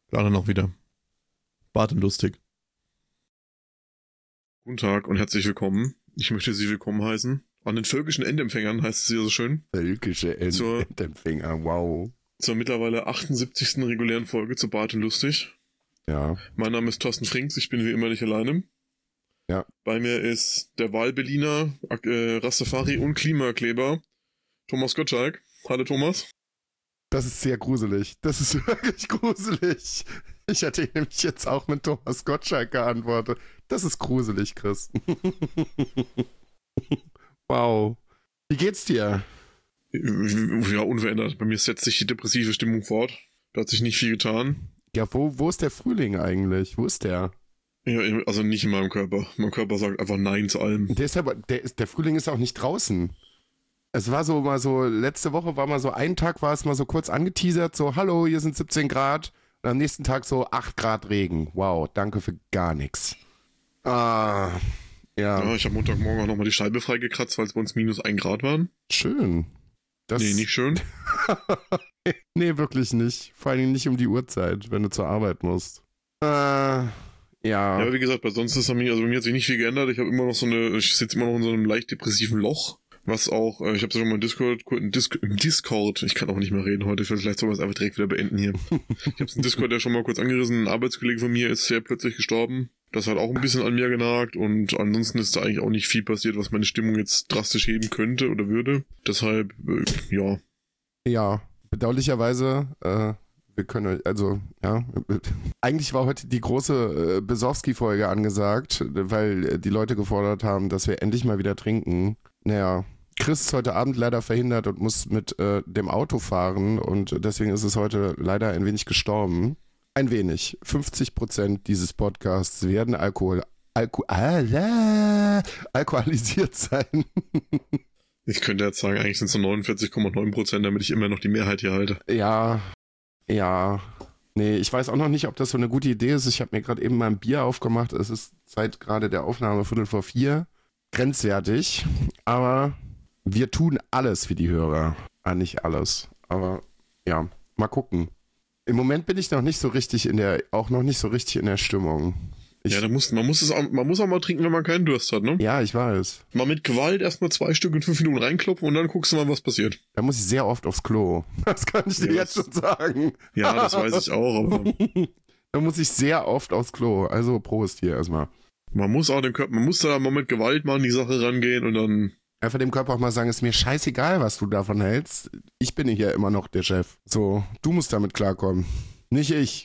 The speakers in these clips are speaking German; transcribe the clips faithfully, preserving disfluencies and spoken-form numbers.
Gerade noch wieder. Bart und lustig. Guten Tag und herzlich willkommen. Ich möchte Sie willkommen heißen. An den völkischen Endempfängern heißt es hier so schön. Völkische End- Zur- Endempfänger, wow. Zur mittlerweile achtundsiebzigsten regulären Folge zu Bart und lustig. Ja, Mein Name ist Thorsten Frings, ich bin wie immer nicht alleine. Ja. Bei mir ist der Wahlberliner, äh, Rastafari und Klimakleber Thomas Gottschalk. Hallo Thomas. das ist sehr gruselig. Das ist wirklich gruselig. Ich hätte nämlich jetzt auch mit Thomas Gottschalk geantwortet. Das ist gruselig, Chris. Wow. Wie geht's dir? Ja, unverändert. Bei mir setzt sich die depressive Stimmung fort. Da hat sich nicht viel getan. Ja, wo, wo ist der Frühling eigentlich? Wo ist der? Ja, also nicht in meinem Körper. Mein Körper sagt einfach Nein zu allem. Der ist aber, der, ist, der Frühling ist auch nicht draußen. Es war so mal so, letzte Woche war mal so, einen Tag war es mal so kurz angeteasert, so, hallo, hier sind siebzehn Grad. Und am nächsten Tag so acht Grad Regen. Wow, danke für gar nichts. Ah, ja, Ja, ich habe Montagmorgen auch nochmal die Scheibe freigekratzt, weil es bei uns minus ein Grad waren. schön. Das, Nee, nicht schön. nee, wirklich nicht. Vor allem nicht um die Uhrzeit, wenn du zur Arbeit musst. Äh, ja. Ja, aber wie gesagt, bei sonst ist bei mir, also bei mir hat sich nicht viel geändert. Ich habe immer noch so eine, ich sitze immer noch in so einem leicht depressiven Loch. Was auch, äh, ich habe es schon mal im Discord, im Discord, im Discord, ich kann auch nicht mehr reden heute, vielleicht soll man es einfach direkt wieder beenden hier. Ich habe es im Discord ja schon mal kurz angerissen, ein Arbeitskollege von mir ist sehr plötzlich gestorben. Das hat auch ein bisschen an mir genagt und ansonsten ist da eigentlich auch nicht viel passiert, was meine Stimmung jetzt drastisch heben könnte oder würde. Deshalb, äh, ja. Ja, bedauerlicherweise, äh, wir können, also, ja, eigentlich war heute die große äh, Besowski-Folge angesagt, weil äh, die Leute gefordert haben, dass wir endlich mal wieder trinken. Naja, Chris ist heute Abend leider verhindert und muss mit äh, dem Auto fahren und deswegen ist es heute leider ein wenig gestorben. Ein wenig. fünfzig Prozent dieses Podcasts werden Alkohol, Alko, ah, alkoholisiert sein. Ich könnte jetzt sagen, eigentlich sind es so neunundvierzig Komma neun Prozent, damit ich immer noch die Mehrheit hier halte. Ja, ja. Nee, ich weiß auch noch nicht, ob das so eine gute Idee ist. Ich habe mir gerade eben mal ein Bier aufgemacht. Es ist seit gerade der Aufnahme Viertel vor vier. Grenzwertig. Aber wir tun alles für die Hörer. Ah, nicht alles. Aber ja, mal gucken. Im Moment bin ich noch nicht so richtig in der, auch noch nicht so richtig in der Stimmung. Ich, Ja, da muss, man muss es auch, man muss auch mal trinken, wenn man keinen Durst hat, ne? ja, ich weiß. Mal mit Gewalt erstmal zwei Stück in fünf Minuten reinklopfen und dann guckst du mal, was passiert. Da muss ich sehr oft aufs Klo. Das kann ich dir Ja, jetzt das- schon sagen. Ja, das weiß ich auch, aber Da muss ich sehr oft aufs Klo. Also Prost hier erstmal. man muss auch den Körper, man muss da mal mit Gewalt mal an die Sache rangehen und dann, Einfach dem Körper auch mal sagen, ist mir scheißegal, was du davon hältst. Ich bin hier immer noch der Chef. So, du musst damit klarkommen. Nicht ich.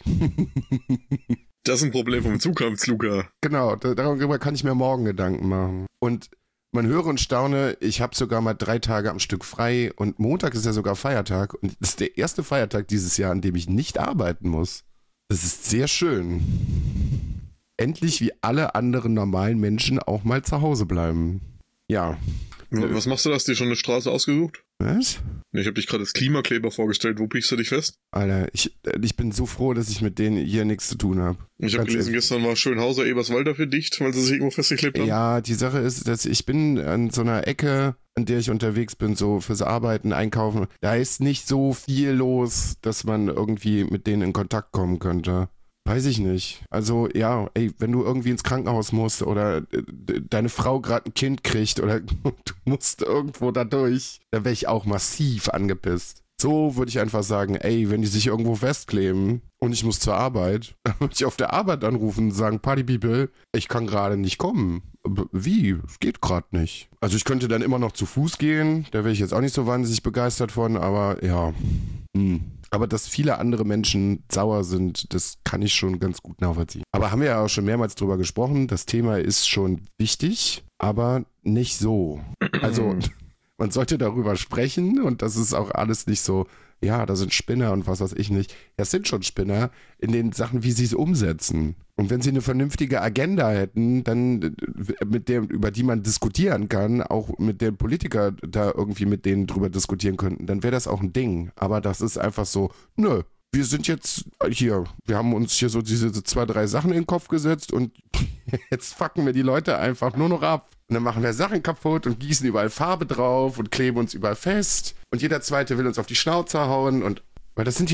das ist ein Problem vom Zukunft, Luca. Genau, da- darüber kann ich mir morgen Gedanken machen. Und man höre und staune, ich habe sogar mal drei Tage am Stück frei und Montag ist ja sogar Feiertag und das ist der erste Feiertag dieses Jahr, an dem ich nicht arbeiten muss. Das ist sehr schön. Endlich wie alle anderen normalen Menschen auch mal zu Hause bleiben. Ja. Was machst du da? Hast du dir schon eine Straße ausgesucht? Was? Nee, Ich habe dich gerade als Klimakleber vorgestellt. Wo piekst du dich fest? Alter, ich, ich bin so froh, dass ich mit denen hier nichts zu tun habe. Ich habe Ganz gelesen, ehrlich. gestern war Schönhauser Eberswalder für dicht, weil sie sich irgendwo festgeklebt haben. Ja, die Sache ist, dass ich bin an so einer Ecke, an der ich unterwegs bin, so fürs Arbeiten, Einkaufen. Da ist nicht so viel los, dass man irgendwie mit denen in Kontakt kommen könnte. Weiß ich nicht. Also ja, ey, wenn du irgendwie ins Krankenhaus musst oder äh, deine Frau gerade ein Kind kriegt oder du musst irgendwo da durch, dann wäre ich auch massiv angepisst. So würde ich einfach sagen, ey, wenn die sich irgendwo festkleben und ich muss zur Arbeit, dann würde ich auf der Arbeit anrufen und sagen, Party People, ich kann gerade nicht kommen. B- Wie? Es geht gerade nicht. Also ich könnte dann immer noch zu Fuß gehen, da wäre ich jetzt auch nicht so wahnsinnig begeistert von, aber ja. Hm. Aber dass viele andere Menschen sauer sind, das kann ich schon ganz gut nachvollziehen. Aber haben wir ja auch schon mehrmals drüber gesprochen, das Thema ist schon wichtig, aber nicht so. Also man sollte darüber sprechen und das ist auch alles nicht so, ja, da sind Spinner und was weiß ich nicht. Ja, es sind schon Spinner in den Sachen, wie sie es umsetzen. Und wenn sie eine vernünftige Agenda hätten, dann äh, mit der, über die man diskutieren kann, auch mit den Politiker da irgendwie mit denen drüber diskutieren könnten, dann wäre das auch ein Ding. Aber das ist einfach so, nö, wir sind jetzt hier, wir haben uns hier so diese zwei, drei Sachen in den Kopf gesetzt und jetzt fucken wir die Leute einfach nur noch ab. Und dann machen wir Sachen kaputt und gießen überall Farbe drauf und kleben uns überall fest. Und jeder Zweite will uns auf die Schnauze hauen und Weil das sind ja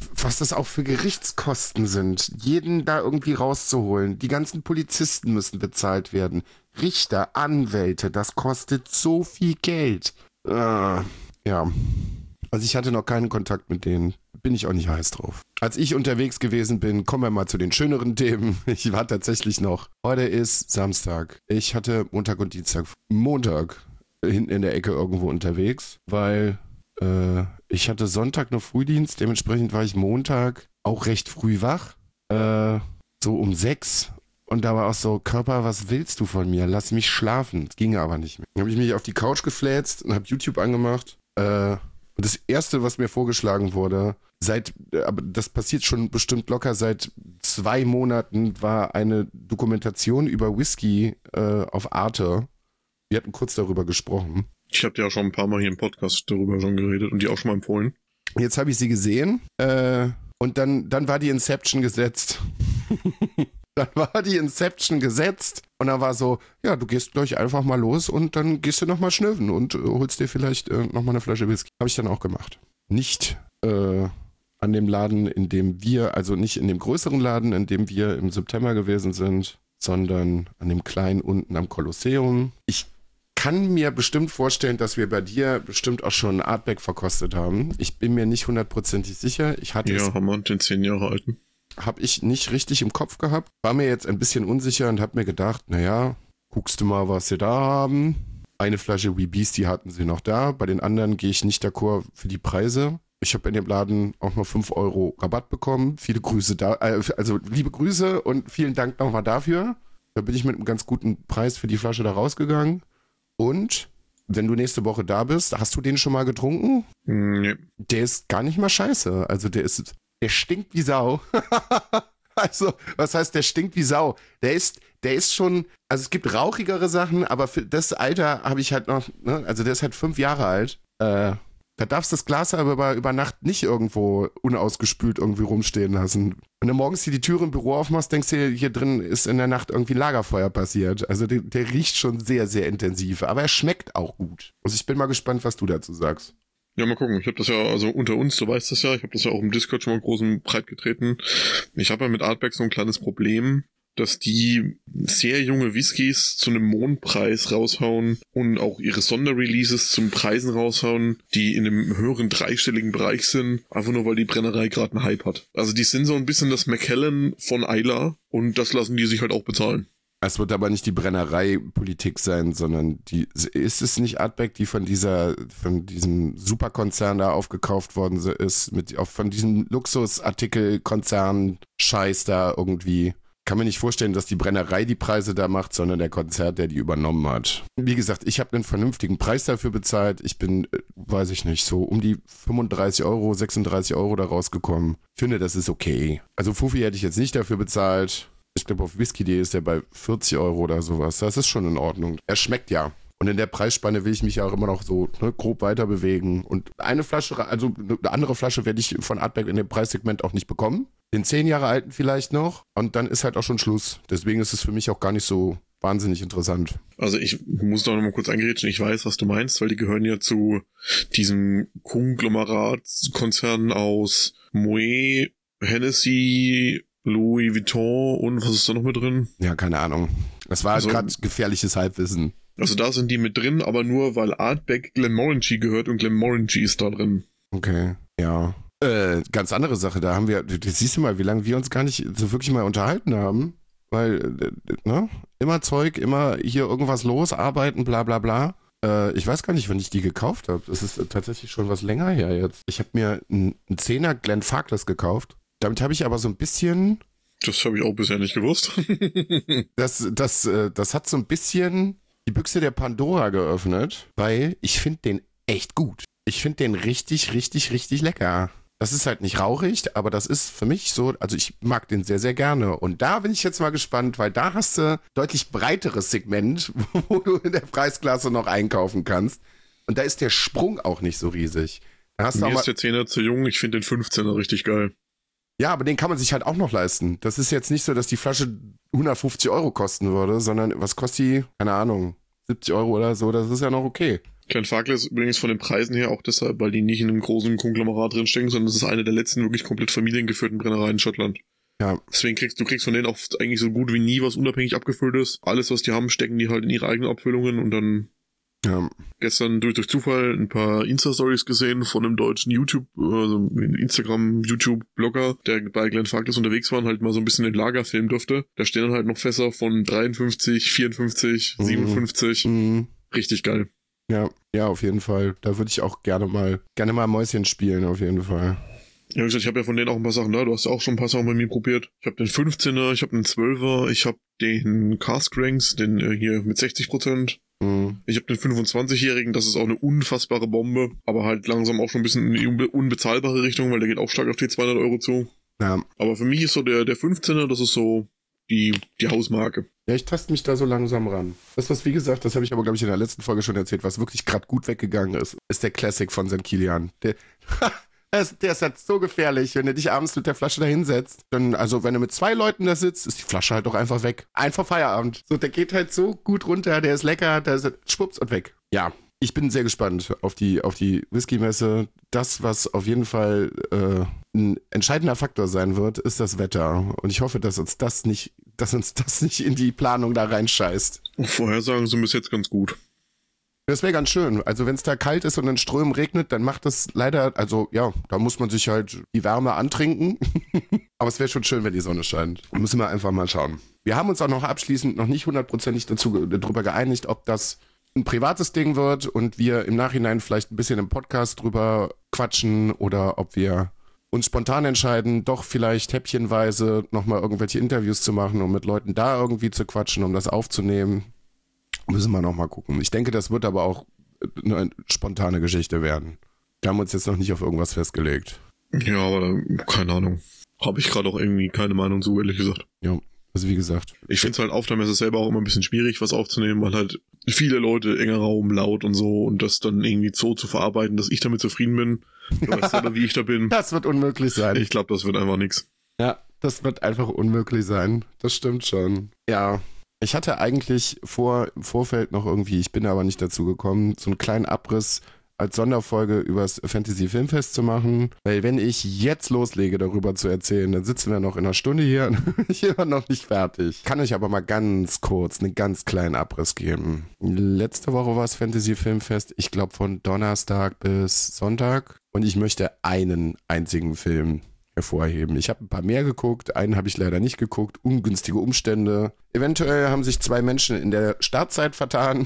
was das auch für Gerichtskosten sind, jeden da irgendwie rauszuholen. Die ganzen Polizisten müssen bezahlt werden. Richter, Anwälte, das kostet so viel Geld. Äh, ja, also ich hatte noch keinen Kontakt mit denen. Bin ich auch nicht heiß drauf. Als ich unterwegs gewesen bin, kommen wir mal zu den schöneren Themen. Ich war tatsächlich noch. Heute ist Samstag. Ich hatte Montag und Dienstag. Montag hinten in der Ecke irgendwo unterwegs, weil äh, ich hatte Sonntag noch Frühdienst. Dementsprechend war ich Montag auch recht früh wach. Äh, so um sechs. Und da war auch so, Körper, was willst du von mir? Lass mich schlafen. Das ging aber nicht mehr. Dann habe ich mich auf die Couch gefläzt und habe YouTube angemacht. Äh, und das Erste, was mir vorgeschlagen wurde, seit, aber das passiert schon bestimmt locker seit zwei Monaten, war eine Dokumentation über Whisky äh, auf Arte. Wir hatten kurz darüber gesprochen. Ich habe ja schon ein paar Mal hier im Podcast darüber schon geredet und die auch schon mal empfohlen. Jetzt habe ich sie gesehen äh, und dann, dann war die Inception gesetzt. Dann war die Inception gesetzt und dann war so, ja, du gehst gleich einfach mal los und dann gehst du nochmal schnüffeln und äh, holst dir vielleicht äh, nochmal eine Flasche Whisky. Habe ich dann auch gemacht. Nicht äh, an dem Laden, in dem wir, also nicht in dem größeren Laden, in dem wir im September gewesen sind, sondern an dem kleinen unten am Kolosseum. Ich kann mir bestimmt vorstellen, dass wir bei dir bestimmt auch schon Artback verkostet haben. Ich bin mir nicht hundertprozentig sicher. Ich hatte ja, es, haben wir den zehn Jahre alten. Habe ich nicht richtig im Kopf gehabt. War mir jetzt ein bisschen unsicher und habe mir gedacht, naja, guckst du mal, was sie da haben. Eine Flasche Wee Beastie hatten sie noch da. Bei den anderen gehe ich nicht d'accord für die Preise. Ich habe in dem Laden auch noch fünf Euro Rabatt bekommen. Viele Grüße da, äh, also liebe Grüße und vielen Dank nochmal dafür. Da bin ich mit einem ganz guten Preis für die Flasche da rausgegangen. Und wenn du nächste Woche da bist, hast du den schon mal getrunken? Nee. Der ist gar nicht mal scheiße. Also der ist, der stinkt wie Sau. Also, was heißt, der stinkt wie Sau? Der ist, der ist schon, also es gibt rauchigere Sachen, aber für das Alter habe ich halt noch, ne, also der ist halt fünf Jahre alt. Äh, da darfst du das Glas aber über, über Nacht nicht irgendwo unausgespült irgendwie rumstehen lassen. Wenn du morgens hier die Tür im Büro aufmachst, denkst du, hier drin ist in der Nacht irgendwie ein Lagerfeuer passiert. Also der, der riecht schon sehr, sehr intensiv, aber er schmeckt auch gut. Also ich bin mal gespannt, was du dazu sagst. Ja, mal gucken. Ich habe das ja, also unter uns, du weißt das ja, ich habe das ja auch im Discord schon mal groß und breit getreten. Ich habe ja mit Artback so ein kleines Problem, dass die sehr junge Whiskys zu einem Mondpreis raushauen und auch ihre Sonderreleases zum Preisen raushauen, die in einem höheren dreistelligen Bereich sind, einfach nur weil die Brennerei gerade einen Hype hat. Also die sind so ein bisschen das Macallan von Islay und das lassen die sich halt auch bezahlen. Es wird aber nicht die Brennerei-Politik sein, sondern die, ist es nicht Artback, die von dieser, von diesem Superkonzern da aufgekauft worden ist, mit, auch von diesem Luxusartikelkonzern Scheiß da irgendwie. Kann mir nicht vorstellen, dass die Brennerei die Preise da macht, sondern der Konzern, der die übernommen hat. Wie gesagt, ich habe einen vernünftigen Preis dafür bezahlt. Ich bin, weiß ich nicht, so um die fünfunddreißig Euro, sechsunddreißig Euro da rausgekommen. Finde, das ist okay. Also Fuffi hätte ich jetzt nicht dafür bezahlt. Ich glaube, auf whisky punkt de ist der bei vierzig Euro oder sowas. Das ist schon in Ordnung. Er schmeckt ja. Und in der Preisspanne will ich mich ja auch immer noch so ne, grob weiter bewegen. Und eine Flasche, also eine andere Flasche werde ich von Artback in dem Preissegment auch nicht bekommen. Den zehn Jahre alten vielleicht noch. Und dann ist halt auch schon Schluss. Deswegen ist es für mich auch gar nicht so wahnsinnig interessant. Also ich muss da noch mal kurz eingerätschen. Ich weiß, was du meinst, weil die gehören ja zu diesem Konglomeratskonzern aus Moet, Hennessy, Louis Vuitton und was ist da noch mit drin? Ja, keine Ahnung. Das war also, gerade gefährliches Halbwissen. Also da sind die mit drin, aber nur weil Artback Glenmorangie gehört und Glenmorangie ist da drin. Okay, ja. Äh, ganz andere Sache, da haben wir, das siehst du mal, wie lange wir uns gar nicht so wirklich mal unterhalten haben. Weil, ne, immer Zeug, immer hier irgendwas los, arbeiten, bla bla bla. Äh, ich weiß gar nicht, wann ich die gekauft habe. Das ist tatsächlich schon was länger her jetzt. Ich habe mir einen Zehner Glenfarclas gekauft. Damit habe ich aber so ein bisschen... Das habe ich auch bisher nicht gewusst. das, das, das hat so ein bisschen die Büchse der Pandora geöffnet, weil ich finde den echt gut. Ich finde den richtig, richtig, richtig lecker. Das ist halt nicht rauchig, aber das ist für mich so, also ich mag den sehr, sehr gerne. Und da bin ich jetzt mal gespannt, weil da hast du deutlich breiteres Segment, wo du in der Preisklasse noch einkaufen kannst. Und da ist der Sprung auch nicht so riesig. Da hast Mir du auch mal, ist der Zehner zu jung, ich finde den fünfzehner richtig geil. Ja, aber den kann man sich halt auch noch leisten. Das ist jetzt nicht so, dass die Flasche hundertfünfzig Euro kosten würde, sondern was kostet die? Keine Ahnung, siebzig Euro oder so, das ist ja noch okay. Klein Fakel ist übrigens von den Preisen her auch deshalb, weil die nicht in einem großen Konglomerat drinstecken, sondern es ist eine der letzten wirklich komplett familiengeführten Brennereien in Schottland. Ja. Deswegen kriegst du kriegst von denen auch eigentlich so gut wie nie was unabhängig abgefüllt ist. Alles, was die haben, stecken die halt in ihre eigenen Abfüllungen und dann Ja. gestern durch, durch Zufall ein paar Insta-Stories gesehen von einem deutschen YouTube, also Instagram, YouTube-Blogger, der bei Glenn Farkless unterwegs war und halt mal so ein bisschen den Lager filmen durfte. Da stehen dann halt noch Fässer von dreiundfünfzig, vierundfünfzig, Mhm. siebenundfünfzig. Mhm. Richtig geil. Ja, ja, auf jeden Fall. Da würde ich auch gerne mal, gerne mal Mäuschen spielen, auf jeden Fall. Ja, wie gesagt, ich habe ja von denen auch ein paar Sachen da. Du hast ja auch schon ein paar Sachen bei mir probiert. Ich habe den fünfzehner, ich habe den zwölfer, ich habe den Cask Ranks, den äh, hier mit sechzig Prozent. Mhm. Ich habe den fünfundzwanzigjährigen, das ist auch eine unfassbare Bombe, aber halt langsam auch schon ein bisschen in die unbe- unbezahlbare Richtung, weil der geht auch stark auf die zweihundert Euro zu. Ja. Aber für mich ist so der, der fünfzehner, das ist so die, die Hausmarke. Ja, ich taste mich da so langsam ran. Das, was, wie gesagt, das habe ich aber, glaube ich, in der letzten Folge schon erzählt, was wirklich gerade gut weggegangen ist, ist der Classic von Sankt Kilian. Der, der, ist, der ist halt so gefährlich, wenn du dich abends mit der Flasche da hinsetzt. Dann, also, wenn du mit zwei Leuten da sitzt, ist die Flasche halt doch einfach weg. Einfach Feierabend. So, der geht halt so gut runter, der ist lecker, der ist schwupps und weg. Ja. Ich bin sehr gespannt auf die, auf die Whisky-Messe. Das, was auf jeden Fall äh, ein entscheidender Faktor sein wird, ist das Wetter. Und ich hoffe, dass uns das nicht, dass uns das nicht in die Planung da reinscheißt. Vorhersagen sind bis jetzt ganz gut. Das wäre ganz schön. Also wenn es da kalt ist und in Strömen regnet, dann macht das leider, also ja, da muss man sich halt die Wärme antrinken. Aber es wäre schon schön, wenn die Sonne scheint. Müssen wir einfach mal schauen. Wir haben uns auch noch abschließend noch nicht hundertprozentig dazu darüber geeinigt, ob das ein privates Ding wird und wir im Nachhinein vielleicht ein bisschen im Podcast drüber quatschen oder ob wir uns spontan entscheiden, doch vielleicht häppchenweise nochmal irgendwelche Interviews zu machen, um mit Leuten da irgendwie zu quatschen, um das aufzunehmen. Müssen wir nochmal gucken. Ich denke, das wird aber auch eine spontane Geschichte werden. Wir haben uns jetzt noch nicht auf irgendwas festgelegt. Ja, aber keine Ahnung. Habe ich gerade auch irgendwie keine Meinung zu, ehrlich gesagt. Ja, also wie gesagt. Ich finde es halt auf der Messe selber auch immer ein bisschen schwierig, was aufzunehmen, weil halt viele Leute, enger Raum, laut und so und das dann irgendwie so zu verarbeiten, dass ich damit zufrieden bin. Du weißt aber, wie ich da bin. Das wird unmöglich sein. Ich glaube, das wird einfach nix. Ja, das wird einfach unmöglich sein. Das stimmt schon. Ja, ich hatte eigentlich vor, im Vorfeld noch irgendwie, ich bin aber nicht dazu gekommen, so einen kleinen Abriss als Sonderfolge übers Fantasy Filmfest zu machen, weil wenn ich jetzt loslege, darüber zu erzählen, dann sitzen wir noch in einer Stunde hier und ich bin immer noch nicht fertig. Kann euch aber mal ganz kurz einen ganz kleinen Abriss geben. Letzte Woche war es Fantasy Filmfest, ich glaube von Donnerstag bis Sonntag und ich möchte einen einzigen Film hervorheben. Ich habe ein paar mehr geguckt, einen habe ich leider nicht geguckt, ungünstige Umstände. Eventuell haben sich zwei Menschen in der Startzeit vertan.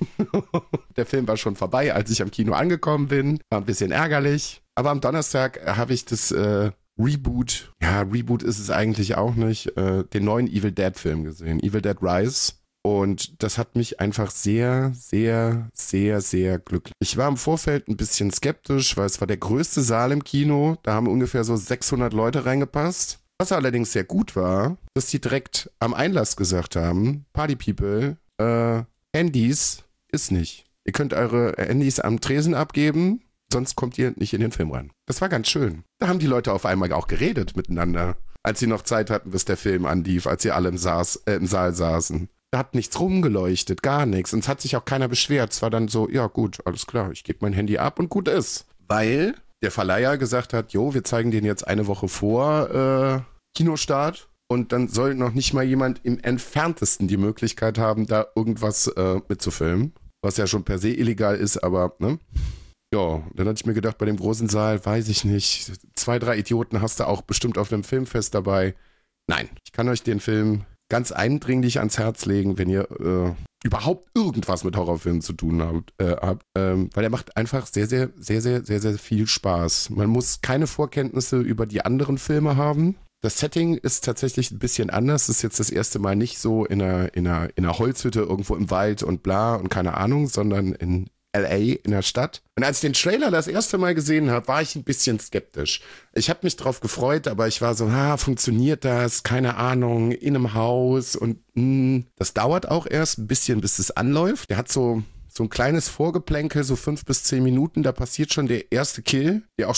Der Film war schon vorbei, als ich am Kino angekommen bin. War ein bisschen ärgerlich. Aber am Donnerstag habe ich das äh, Reboot, ja, Reboot ist es eigentlich auch nicht, äh, den neuen Evil Dead Film gesehen. Evil Dead Rise. Und das hat mich einfach sehr, sehr, sehr, sehr glücklich. Ich war im Vorfeld ein bisschen skeptisch, weil es war der größte Saal im Kino. Da haben ungefähr so sechshundert Leute reingepasst. Was allerdings sehr gut war, dass die direkt am Einlass gesagt haben, Party People, äh, Handys ist nicht. Ihr könnt eure Handys am Tresen abgeben, sonst kommt ihr nicht in den Film rein. Das war ganz schön. Da haben die Leute auf einmal auch geredet miteinander, als sie noch Zeit hatten, bis der Film anlief, als sie alle im, Saß, äh, im Saal saßen. Da hat nichts rumgeleuchtet, gar nichts. Und es hat sich auch keiner beschwert. Es war dann so, ja gut, alles klar, ich gebe mein Handy ab und gut ist. Weil der Verleiher gesagt hat, jo, wir zeigen den jetzt eine Woche vor äh, Kinostart. Und dann soll noch nicht mal jemand im Entferntesten die Möglichkeit haben, da irgendwas äh, mitzufilmen. Was ja schon per se illegal ist, aber, ne? Ja, dann hatte ich mir gedacht, bei dem großen Saal, weiß ich nicht, zwei, drei Idioten hast du auch bestimmt auf einem Filmfest dabei. Nein, ich kann euch den Film ganz eindringlich ans Herz legen, wenn ihr äh, überhaupt irgendwas mit Horrorfilmen zu tun habt, äh, habt ähm, weil er macht einfach sehr, sehr, sehr, sehr, sehr, sehr viel Spaß. Man muss keine Vorkenntnisse über die anderen Filme haben. Das Setting ist tatsächlich ein bisschen anders. Das ist jetzt das erste Mal nicht so in einer, in einer, in einer Holzhütte irgendwo im Wald und bla und keine Ahnung, sondern in L A, in der Stadt. Und als ich den Trailer das erste Mal gesehen habe, war ich ein bisschen skeptisch. Ich habe mich drauf gefreut, aber ich war so, ah, funktioniert das? Keine Ahnung, in einem Haus und mh. Das dauert auch erst ein bisschen, bis es anläuft. Der hat so, so ein kleines Vorgeplänkel, so fünf bis zehn Minuten, da passiert schon der erste Kill, der auch schon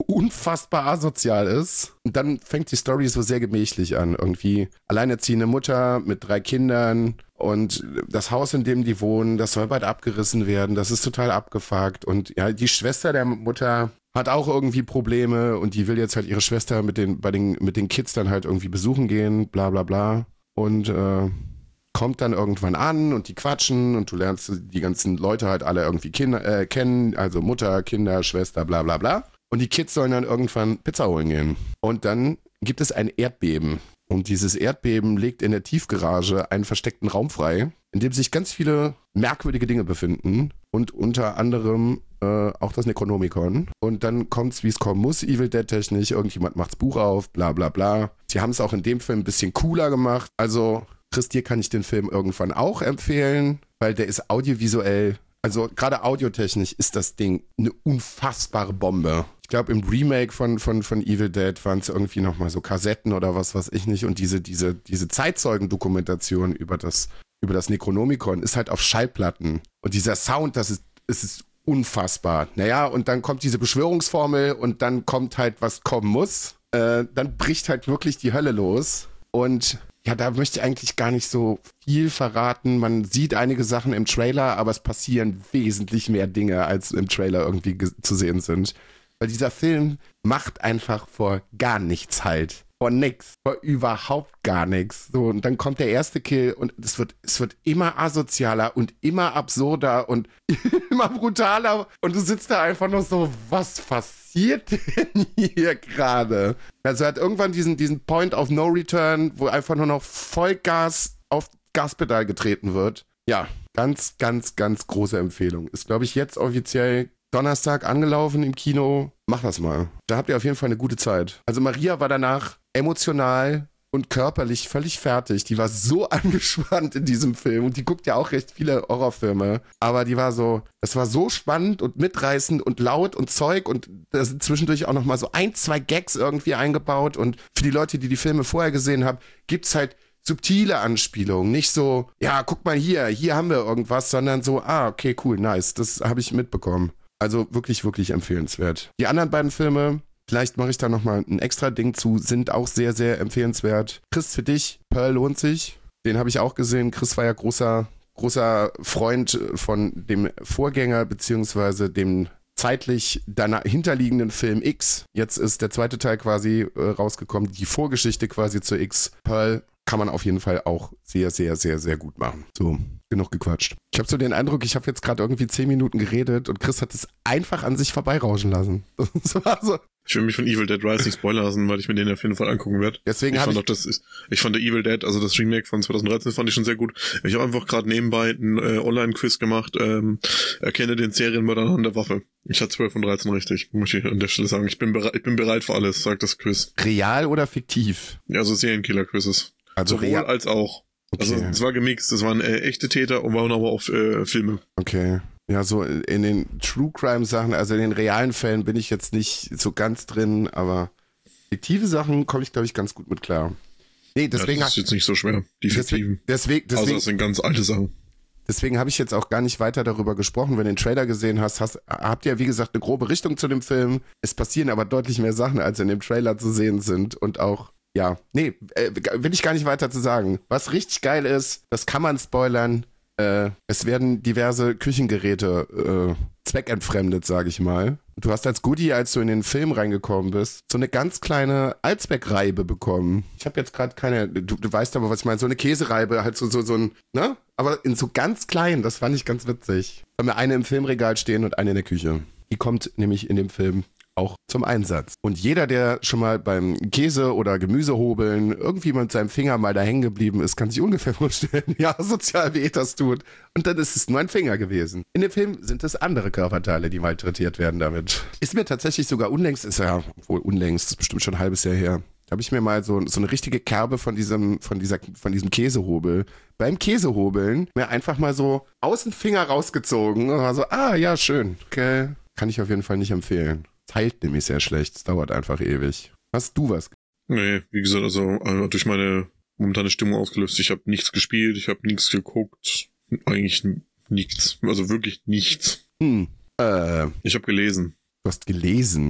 unfassbar asozial ist. Und dann fängt die Story so sehr gemächlich an. Irgendwie alleinerziehende Mutter mit drei Kindern und das Haus, in dem die wohnen, das soll bald abgerissen werden. Das ist total abgefuckt. Und ja, die Schwester der Mutter hat auch irgendwie Probleme und die will jetzt halt ihre Schwester mit den, bei den, mit den Kids dann halt irgendwie besuchen gehen, bla bla bla. Und äh, kommt dann irgendwann an und die quatschen und du lernst die ganzen Leute halt alle irgendwie Kinder, äh, kennen, also Mutter, Kinder, Schwester, bla bla bla. Und die Kids sollen dann irgendwann Pizza holen gehen. Und dann gibt es ein Erdbeben. Und dieses Erdbeben legt in der Tiefgarage einen versteckten Raum frei, in dem sich ganz viele merkwürdige Dinge befinden. Und unter anderem äh, auch das Necronomicon. Und dann kommt's, wie es kommen muss, Evil Dead technisch. Irgendjemand macht's Buch auf, bla bla bla. Sie haben es auch in dem Film ein bisschen cooler gemacht. Also, Chris, dir kann ich den Film irgendwann auch empfehlen, weil der ist audiovisuell, also gerade audiotechnisch ist das Ding eine unfassbare Bombe. Ich glaube, im Remake von, von, von Evil Dead waren es irgendwie nochmal so Kassetten oder was weiß ich nicht. Und diese, diese, diese Zeitzeugendokumentation über das, über das Necronomicon ist halt auf Schallplatten. Und dieser Sound, das ist, es ist unfassbar. Naja, und dann kommt diese Beschwörungsformel und dann kommt halt, was kommen muss. Äh, dann bricht halt wirklich die Hölle los. Und ja, da möchte ich eigentlich gar nicht so viel verraten. Man sieht einige Sachen im Trailer, aber es passieren wesentlich mehr Dinge, als im Trailer irgendwie ge- zu sehen sind. Weil dieser Film macht einfach vor gar nichts halt. Vor nix. Vor überhaupt gar nichts. So, und dann kommt der erste Kill und es wird, es wird immer asozialer und immer absurder und immer brutaler. Und du sitzt da einfach nur so, was passiert denn hier gerade? Also er hat irgendwann diesen, diesen Point of No Return, wo einfach nur noch Vollgas auf Gaspedal getreten wird. Ja, ganz, ganz, ganz große Empfehlung. Ist, glaube ich, jetzt offiziell Donnerstag angelaufen im Kino. Mach das mal. Da habt ihr auf jeden Fall eine gute Zeit. Also Maria war danach emotional und körperlich völlig fertig. Die war so angespannt in diesem Film und die guckt ja auch recht viele Horrorfilme. Aber die war so, das war so spannend und mitreißend und laut und Zeug und da sind zwischendurch auch nochmal so ein, zwei Gags irgendwie eingebaut und für die Leute, die die Filme vorher gesehen haben, gibt's halt subtile Anspielungen. Nicht so, ja, guck mal hier, hier haben wir irgendwas, sondern so, ah, okay, cool, nice, das habe ich mitbekommen. Also wirklich, wirklich empfehlenswert. Die anderen beiden Filme, vielleicht mache ich da nochmal ein extra Ding zu, sind auch sehr, sehr empfehlenswert. Chris, für dich, Pearl lohnt sich. Den habe ich auch gesehen. Chris war ja großer, großer Freund von dem Vorgänger, beziehungsweise dem zeitlich danach hinterliegenden Film X. Jetzt ist der zweite Teil quasi äh, rausgekommen, die Vorgeschichte quasi zu X. Pearl kann man auf jeden Fall auch sehr, sehr, sehr, sehr gut machen. So, genug gequatscht. Ich habe so den Eindruck, ich habe jetzt gerade irgendwie zehn Minuten geredet und Chris hat es einfach an sich vorbeirauschen lassen. Das war so. Ich will mich von Evil Dead Rise nicht spoilern lassen, weil ich mir den auf jeden Fall angucken werde. Deswegen ich fand fand ich, auch, das ist, ich fand der Evil Dead, also das Remake von zwanzig dreizehn, fand ich schon sehr gut. Ich habe einfach gerade nebenbei ein äh, Online-Quiz gemacht, ähm, erkenne den Serienmörder an der Waffe. Ich hatte zwölf von dreizehn richtig, muss ich an der Stelle sagen. Ich bin bereit, ich bin bereit für alles, sagt das Quiz. Real oder fiktiv? Ja, also Serienkiller-Quizzes. Also sowohl real als auch. Okay. Also es war gemixt, es waren äh, echte Täter und waren aber auch äh, Filme. Okay. Ja, so in den True Crime Sachen, also in den realen Fällen bin ich jetzt nicht so ganz drin, aber fiktive Sachen komme ich, glaube ich, ganz gut mit klar. Nee, deswegen. Ja, das ist jetzt nicht so schwer, die fiktiven. Deswegen, deswegen, also das sind ganz alte Sachen. Deswegen habe ich jetzt auch gar nicht weiter darüber gesprochen. Wenn du den Trailer gesehen hast, hast, habt ihr, wie gesagt, eine grobe Richtung zu dem Film. Es passieren aber deutlich mehr Sachen, als in dem Trailer zu sehen sind und auch ja, nee, äh, will ich gar nicht weiter zu sagen. Was richtig geil ist, das kann man spoilern, äh, es werden diverse Küchengeräte äh, zweckentfremdet, sage ich mal. Du hast als Goodie, als du in den Film reingekommen bist, so eine ganz kleine Allzweckreibe bekommen. Ich habe jetzt gerade keine, du, du weißt aber, was ich meine, so eine Käsereibe, halt so, so, so ein, ne? Aber in so ganz klein, das fand ich ganz witzig. Haben wir eine im Filmregal stehen und eine in der Küche. Die kommt nämlich in dem Film auch zum Einsatz. Und jeder, der schon mal beim Käse- oder Gemüsehobeln irgendwie mit seinem Finger mal da hängen geblieben ist, kann sich ungefähr vorstellen, ja, sozial wie das tut. Und dann ist es nur ein Finger gewesen. In dem Film sind es andere Körperteile, die malträtiert werden damit. Ist mir tatsächlich sogar unlängst, ist ja wohl unlängst, ist bestimmt schon ein halbes Jahr her, da habe ich mir mal so, so eine richtige Kerbe von diesem, von dieser, von diesem Käsehobel beim Käsehobeln mir einfach mal so aus dem Finger rausgezogen und war so, ah, ja, schön. Okay. Kann ich auf jeden Fall nicht empfehlen. Es heilt nämlich sehr schlecht. Es dauert einfach ewig. Hast du was? Nee, wie gesagt, also äh, durch meine momentane Stimmung ausgelöst. Ich habe nichts gespielt, ich habe nichts geguckt. Eigentlich nichts. Also wirklich nichts. Hm. Äh. Ich habe gelesen. Du hast gelesen?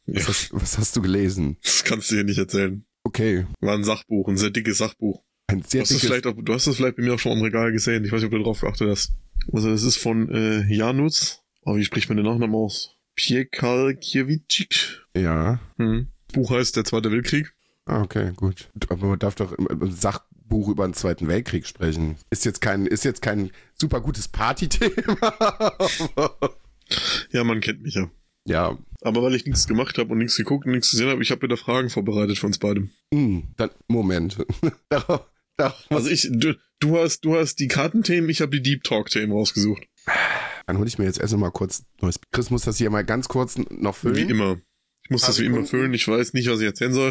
Was, Ja. hast, was hast du gelesen? Das kannst du dir nicht erzählen. Okay. War ein Sachbuch, ein sehr dickes Sachbuch. Ein sehr Du hast, es dickes... vielleicht auch, du hast es vielleicht bei mir auch schon im Regal gesehen. Ich weiß nicht, ob du drauf geachtet hast. Also das ist von äh, Janusz. Oh, wie spricht man den Nachnamen aus? Piekarkiewicz. Ja. Hm. Buch heißt Der Zweite Weltkrieg. Ah, okay, gut. Aber man darf doch im, im Sachbuch über den Zweiten Weltkrieg sprechen. Ist jetzt kein, ist jetzt kein super gutes Partythema. Ja, man kennt mich ja. Ja. Aber weil ich nichts gemacht habe und nichts geguckt und nichts gesehen habe, ich habe wieder Fragen vorbereitet für uns beide. Hm, dann, Moment. darauf, darauf Also ich, du, du hast, du hast die Kartenthemen, ich habe die Deep Talk-Themen rausgesucht. Dann hole ich mir jetzt erst mal kurz neues. Chris muss das hier mal ganz kurz noch füllen. Wie immer. Ich muss das wie immer füllen. Ich weiß nicht, was ich erzählen soll.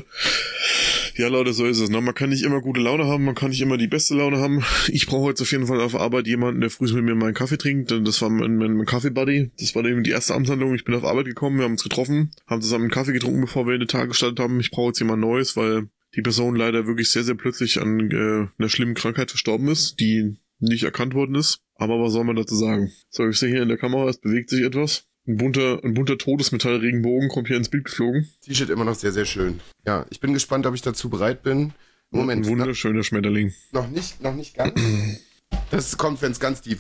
Ja, Leute, so ist es. Ne? Man kann nicht immer gute Laune haben, man kann nicht immer die beste Laune haben. Ich brauche jetzt auf jeden Fall auf Arbeit jemanden, der früh mit mir meinen Kaffee trinkt. Das war mein, mein, mein Kaffee-Buddy. Das war eben die erste Amtshandlung. Ich bin auf Arbeit gekommen, wir haben uns getroffen, haben zusammen einen Kaffee getrunken, bevor wir in den Tag gestartet haben. Ich brauche jetzt jemand Neues, weil die Person leider wirklich sehr, sehr plötzlich an äh, einer schlimmen Krankheit verstorben ist, die nicht erkannt worden ist. Aber was soll man dazu sagen? So, ich sehe hier in der Kamera, es bewegt sich etwas. Ein bunter, ein bunter Todesmetallregenbogen kommt hier ins Bild geflogen. T-Shirt immer noch sehr, sehr schön. Ja, ich bin gespannt, ob ich dazu bereit bin. Moment. Ein wunderschöner Schmetterling. Noch nicht, noch nicht ganz. Das kommt, wenn es ganz tief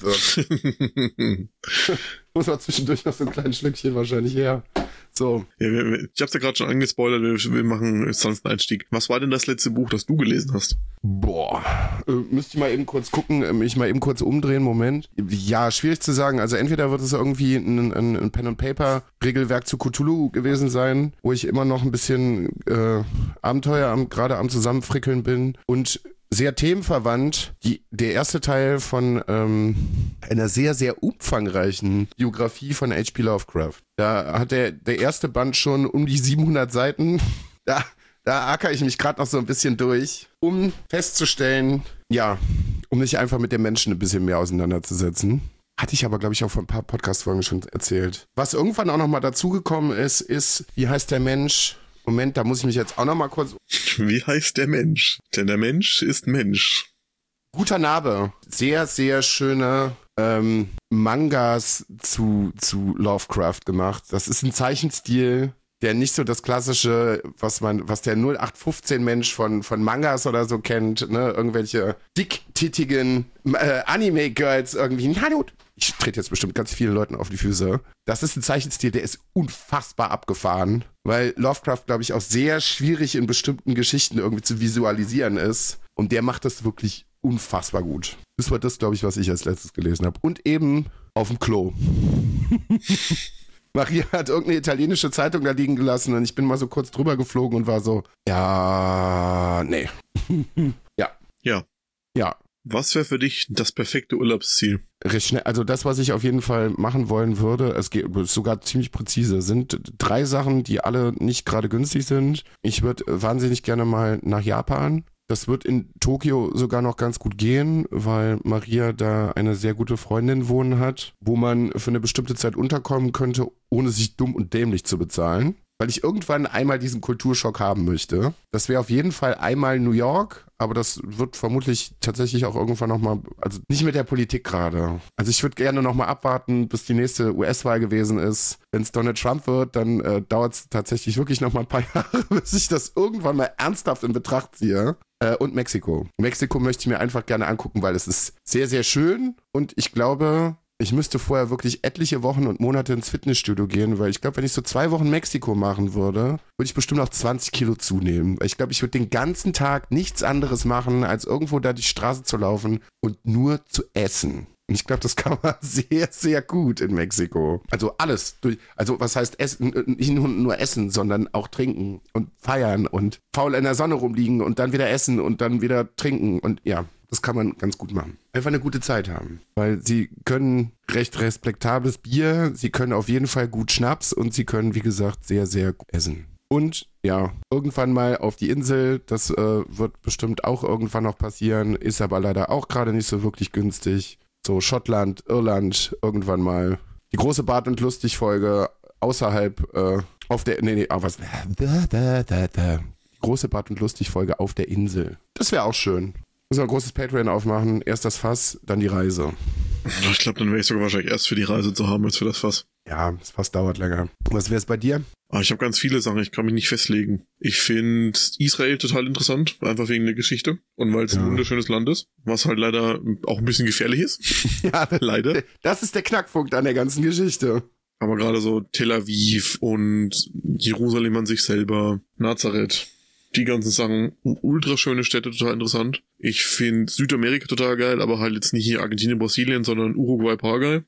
wird. Muss man zwischendurch noch so ein kleines Schlückchen wahrscheinlich her. So. Ja, wir, wir, ich hab's ja gerade schon angespoilert, wir, wir machen einen sanften Einstieg. Was war denn das letzte Buch, das du gelesen hast? Boah. Äh, müsste ich mal eben kurz gucken, äh, mich mal eben kurz umdrehen, Moment. Ja, schwierig zu sagen. Also entweder wird es irgendwie ein, ein, ein Pen-and-Paper-Regelwerk zu Cthulhu gewesen sein, wo ich immer noch ein bisschen äh, Abenteuer am, gerade am Zusammenfrickeln bin. Und sehr themenverwandt, die, der erste Teil von ähm, einer sehr, sehr umfangreichen Biografie von H P Lovecraft. Da hat der, der erste Band schon um die siebenhundert Seiten. Da, da acker ich mich gerade noch so ein bisschen durch, um festzustellen, ja, um mich einfach mit dem Menschen ein bisschen mehr auseinanderzusetzen. Hatte ich aber, glaube ich, auch vor ein paar Podcast-Folgen schon erzählt. Was irgendwann auch nochmal dazugekommen ist, ist, wie heißt der Mensch? Moment, da muss ich mich jetzt auch nochmal kurz... Wie heißt der Mensch? Denn der Mensch ist Mensch. Guter Name. Sehr, sehr schöne ähm, Mangas zu, zu Lovecraft gemacht. Das ist ein Zeichenstil, der nicht so das klassische, was man, was der null acht fünfzehn Mensch von, von Mangas oder so kennt, ne? Irgendwelche dicktittigen äh, Anime-Girls irgendwie. Hallo. Ich trete jetzt bestimmt ganz vielen Leuten auf die Füße. Das ist ein Zeichenstil, der ist unfassbar abgefahren, weil Lovecraft, glaube ich, auch sehr schwierig in bestimmten Geschichten irgendwie zu visualisieren ist. Und der macht das wirklich unfassbar gut. Das war das, glaube ich, was ich als letztes gelesen habe. Und eben auf dem Klo. Maria hat irgendeine italienische Zeitung da liegen gelassen und ich bin mal so kurz drüber geflogen und war so, ja, nee. ja. Ja. Ja. Was wäre für dich das perfekte Urlaubsziel? Recht schnell. Also das, was ich auf jeden Fall machen wollen würde, es geht ist sogar ziemlich präzise, sind drei Sachen, die alle nicht gerade günstig sind. Ich würde wahnsinnig gerne mal nach Japan. Das wird in Tokio sogar noch ganz gut gehen, weil Maria da eine sehr gute Freundin wohnen hat, wo man für eine bestimmte Zeit unterkommen könnte, ohne sich dumm und dämlich zu bezahlen. Weil ich irgendwann einmal diesen Kulturschock haben möchte. Das wäre auf jeden Fall einmal New York, aber das wird vermutlich tatsächlich auch irgendwann nochmal, also nicht mit der Politik gerade. Also ich würde gerne nochmal abwarten, bis die nächste U S-Wahl gewesen ist. Wenn es Donald Trump wird, dann äh, dauert es tatsächlich wirklich nochmal ein paar Jahre, bis ich das irgendwann mal ernsthaft in Betracht ziehe. Äh, und Mexiko. Mexiko möchte ich mir einfach gerne angucken, weil es ist sehr, sehr schön und ich glaube... Ich müsste vorher wirklich etliche Wochen und Monate ins Fitnessstudio gehen, weil ich glaube, wenn ich so zwei Wochen Mexiko machen würde, würde ich bestimmt noch zwanzig Kilo zunehmen. Weil ich glaube, ich würde den ganzen Tag nichts anderes machen, als irgendwo da die Straße zu laufen und nur zu essen. Und ich glaube, das kann man sehr, sehr gut in Mexiko. Also alles. Durch, also was heißt essen? Nicht nur, nur essen, sondern auch trinken und feiern und faul in der Sonne rumliegen und dann wieder essen und dann wieder trinken und ja. Das kann man ganz gut machen. Einfach eine gute Zeit haben. Weil sie können recht respektables Bier, sie können auf jeden Fall gut Schnaps und sie können, wie gesagt, sehr, sehr gut essen. Und ja, irgendwann mal auf die Insel, das äh, wird bestimmt auch irgendwann noch passieren, ist aber leider auch gerade nicht so wirklich günstig. So Schottland, Irland, irgendwann mal. Die große Bart- und Lustig-Folge außerhalb, äh, auf der, nee, nee, ah, was, da, da, da, da. Die große Bart- und Lustig-Folge auf der Insel. Das wäre auch schön. Müssen wir ein großes Patreon aufmachen, erst das Fass, dann die Reise. Ich glaube, dann wäre ich sogar wahrscheinlich erst für die Reise zu haben, als für das Fass. Ja, das Fass dauert länger. Was wäre es bei dir? Ah, ich habe ganz viele Sachen, ich kann mich nicht festlegen. Ich finde Israel total interessant, einfach wegen der Geschichte und weil es ja. ein wunderschönes Land ist, was halt leider auch ein bisschen gefährlich ist. Ja, leider. Das ist der Knackpunkt an der ganzen Geschichte. Aber gerade so Tel Aviv und Jerusalem an sich selber, Nazareth, die ganzen Sachen, ultra schöne Städte, total interessant. Ich finde Südamerika total geil, aber halt jetzt nicht hier Argentinien, Brasilien, sondern Uruguay, Paraguay.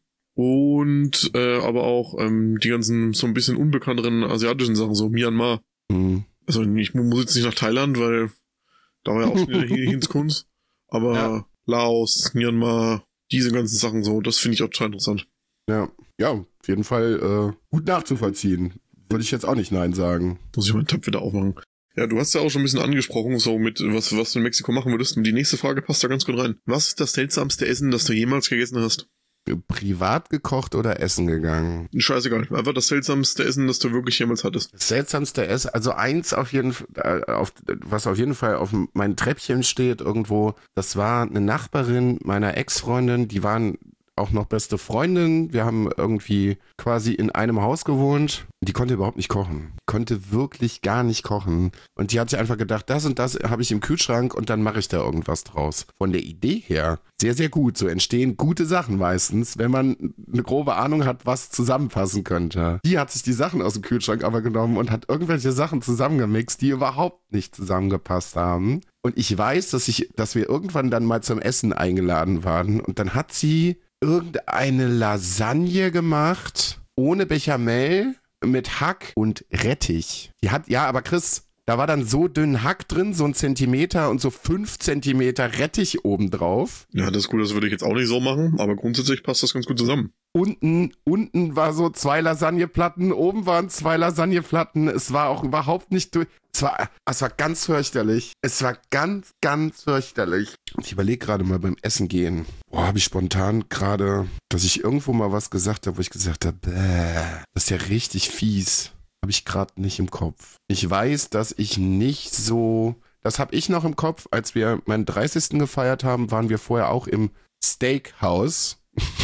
Und äh, aber auch ähm, die ganzen so ein bisschen unbekannteren asiatischen Sachen, so Myanmar. Mhm. Also ich muss jetzt nicht nach Thailand, weil da war ja auch schon wieder Hindskunst. Aber ja. Laos, Myanmar, diese ganzen Sachen so, das finde ich auch total interessant. Ja, ja, auf jeden Fall äh, gut nachzuvollziehen. Würde ich jetzt auch nicht Nein sagen. Muss ich meinen Tab wieder aufmachen. Ja, du hast ja auch schon ein bisschen angesprochen, so mit was, was du in Mexiko machen würdest. Und die nächste Frage passt da ganz gut rein. Was ist das seltsamste Essen, das du jemals gegessen hast? Privat gekocht oder essen gegangen? Scheißegal. Einfach das seltsamste Essen, das du wirklich jemals hattest. Das seltsamste Essen, also eins auf jeden Fall, auf, was auf jeden Fall auf meinem Treppchen steht irgendwo, das war eine Nachbarin meiner Ex-Freundin, die waren auch noch beste Freundin. Wir haben irgendwie quasi in einem Haus gewohnt. Die konnte überhaupt nicht kochen. Konnte wirklich gar nicht kochen. Und die hat sich einfach gedacht, das und das habe ich im Kühlschrank und dann mache ich da irgendwas draus. Von der Idee her sehr, sehr gut. So entstehen gute Sachen meistens, wenn man eine grobe Ahnung hat, was zusammenpassen könnte. Die hat sich die Sachen aus dem Kühlschrank aber genommen und hat irgendwelche Sachen zusammengemixt, die überhaupt nicht zusammengepasst haben. Und ich weiß, dass ich, dass wir irgendwann dann mal zum Essen eingeladen waren und dann hat sie irgendeine Lasagne gemacht, ohne Bechamel, mit Hack und Rettich. Die hat, ja, aber Chris, da war dann so dünn Hack drin, so ein Zentimeter und so fünf Zentimeter Rettich obendrauf. Ja, das ist gut, das würde ich jetzt auch nicht so machen, aber grundsätzlich passt das ganz gut zusammen. Unten, unten war so zwei Lasagneplatten, oben waren zwei Lasagneplatten, es war auch überhaupt nicht durch. Es war, es war ganz fürchterlich. Es war ganz, ganz fürchterlich. Ich überlege gerade mal beim Essen gehen. Boah, habe ich spontan gerade, dass ich irgendwo mal was gesagt habe, wo ich gesagt habe, bäh, das ist ja richtig fies. Habe ich gerade nicht im Kopf. Ich weiß, dass ich nicht so, das habe ich noch im Kopf, als wir meinen dreißigsten gefeiert haben, waren wir vorher auch im Steakhouse.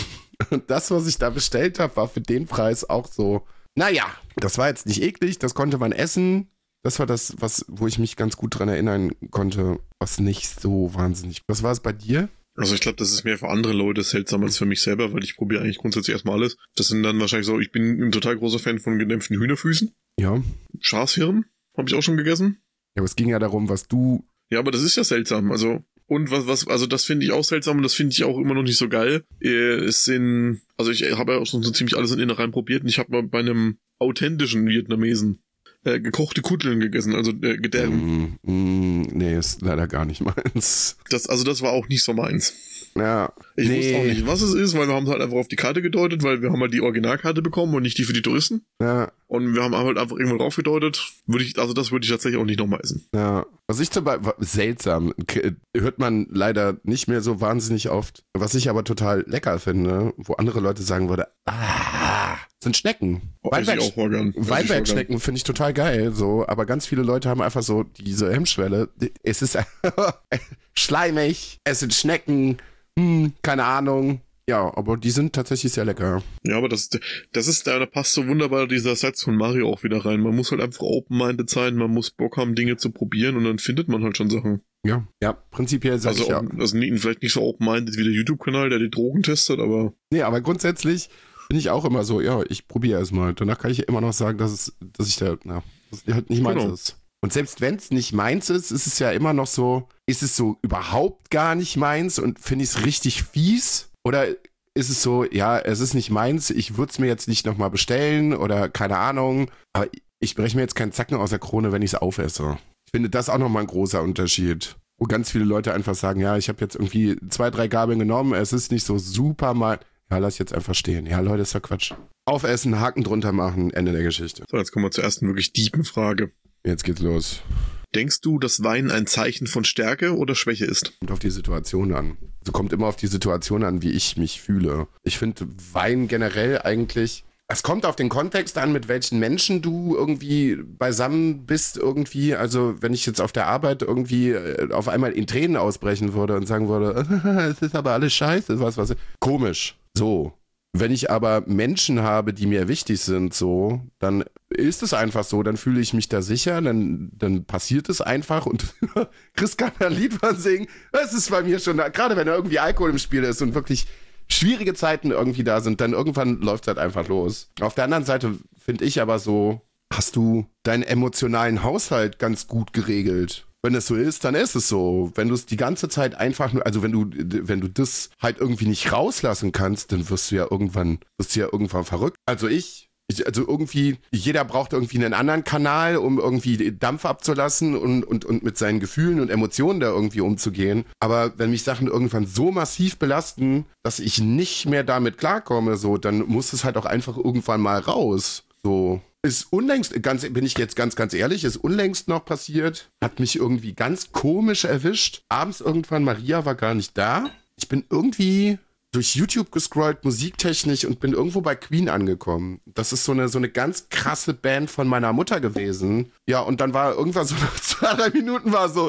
Und das, was ich da bestellt habe, war für den Preis auch so, naja, das war jetzt nicht eklig, das konnte man essen. Das war das, was, wo ich mich ganz gut dran erinnern konnte, was nicht so wahnsinnig. Was war es bei dir? Also ich glaube, das ist mehr für andere Leute seltsam als für mich selber, weil ich probiere eigentlich grundsätzlich erstmal alles. Das sind dann wahrscheinlich so, ich bin ein total großer Fan von gedämpften Hühnerfüßen. Ja. Schafshirn habe ich auch schon gegessen. Ja, aber es ging ja darum, was du... Ja, aber das ist ja seltsam, also... Und was, was, also das finde ich auch seltsam und das finde ich auch immer noch nicht so geil. Es sind, also ich habe ja auch schon so ziemlich alles in Innereien probiert und ich habe mal bei einem authentischen Vietnamesen äh, gekochte Kutteln gegessen, also äh, Gedärme. Mm, mm, nee, ist leider gar nicht meins. Das, also das war auch nicht so meins. Ja. Ich nee. wusste auch nicht, was es ist, weil wir haben halt einfach auf die Karte gedeutet, weil wir haben halt die Originalkarte bekommen und nicht die für die Touristen. Ja. Und wir haben halt einfach irgendwo drauf gedeutet. Würde ich, also das würde ich tatsächlich auch nicht nochmal essen. Ja. Was ich zum Beispiel, seltsam, hört man leider nicht mehr so wahnsinnig oft. Was ich aber total lecker finde, wo andere Leute sagen würden, ah, sind Schnecken. Oh, Weinbergschnecken finde ich total geil, so, aber ganz viele Leute haben einfach so diese Hemmschwelle. Es ist schleimig, es sind Schnecken, hm, keine Ahnung. Ja, aber die sind tatsächlich sehr lecker. Ja, aber das, das ist, da passt so wunderbar dieser Satz von Mario auch wieder rein. Man muss halt einfach open-minded sein, man muss Bock haben, Dinge zu probieren und dann findet man halt schon Sachen. Ja, ja, prinzipiell sag also, ich ja. Also vielleicht nicht so open-minded wie der YouTube-Kanal, der die Drogen testet, aber... Nee, aber grundsätzlich bin ich auch immer so, ja, ich probiere es mal. Danach kann ich immer noch sagen, dass es, dass ich da, na, dass es halt nicht meins genau. ist. Und selbst wenn es nicht meins ist, ist es ja immer noch so, ist es so überhaupt gar nicht meins und finde ich es richtig fies? Oder ist es so, ja, es ist nicht meins, ich würde es mir jetzt nicht nochmal bestellen oder keine Ahnung, aber ich breche mir jetzt keinen Zacken aus der Krone, wenn ich es aufesse. Ich finde das auch nochmal ein großer Unterschied. Wo ganz viele Leute einfach sagen, ja, ich habe jetzt irgendwie zwei, drei Gabeln genommen, es ist nicht so super mal. Ja, lass jetzt einfach stehen. Ja, Leute, ist ja Quatsch. Aufessen, Haken drunter machen, Ende der Geschichte. So, jetzt kommen wir zur ersten wirklich tiefen Frage. Jetzt geht's los. Denkst du, dass Wein ein Zeichen von Stärke oder Schwäche ist? Kommt auf die Situation an. Also kommt immer auf die Situation an, wie ich mich fühle. Ich finde Wein generell eigentlich, es kommt auf den Kontext an, mit welchen Menschen du irgendwie beisammen bist irgendwie. Also wenn ich jetzt auf der Arbeit irgendwie auf einmal in Tränen ausbrechen würde und sagen würde, es ist aber alles scheiße, was, was, komisch. So. Wenn ich aber Menschen habe, die mir wichtig sind, so, dann ist es einfach so, dann fühle ich mich da sicher, dann, dann passiert es einfach und Chris kann ein Lied von singen. Das ist bei mir schon, gerade wenn da irgendwie Alkohol im Spiel ist und wirklich schwierige Zeiten irgendwie da sind, dann irgendwann läuft es halt einfach los. Auf der anderen Seite finde ich aber so, hast du deinen emotionalen Haushalt ganz gut geregelt. Wenn es so ist, dann ist es so. Wenn du es die ganze Zeit einfach nur, also wenn du, wenn du das halt irgendwie nicht rauslassen kannst, dann wirst du ja irgendwann, wirst du ja irgendwann verrückt. Also ich, ich also irgendwie, jeder braucht irgendwie einen anderen Kanal, um irgendwie Dampf abzulassen und, und, und mit seinen Gefühlen und Emotionen da irgendwie umzugehen. Aber wenn mich Sachen irgendwann so massiv belasten, dass ich nicht mehr damit klarkomme, so, dann muss es halt auch einfach irgendwann mal raus. So. Ist unlängst, ganz, bin ich jetzt ganz, ganz ehrlich, ist unlängst noch passiert, hat mich irgendwie ganz komisch erwischt. Abends irgendwann, Maria war gar nicht da. Ich bin irgendwie durch YouTube gescrollt, musiktechnisch, und bin irgendwo bei Queen angekommen. Das ist so eine, so eine ganz krasse Band von meiner Mutter gewesen. Ja, und dann war irgendwann so nach zwei, drei Minuten war so,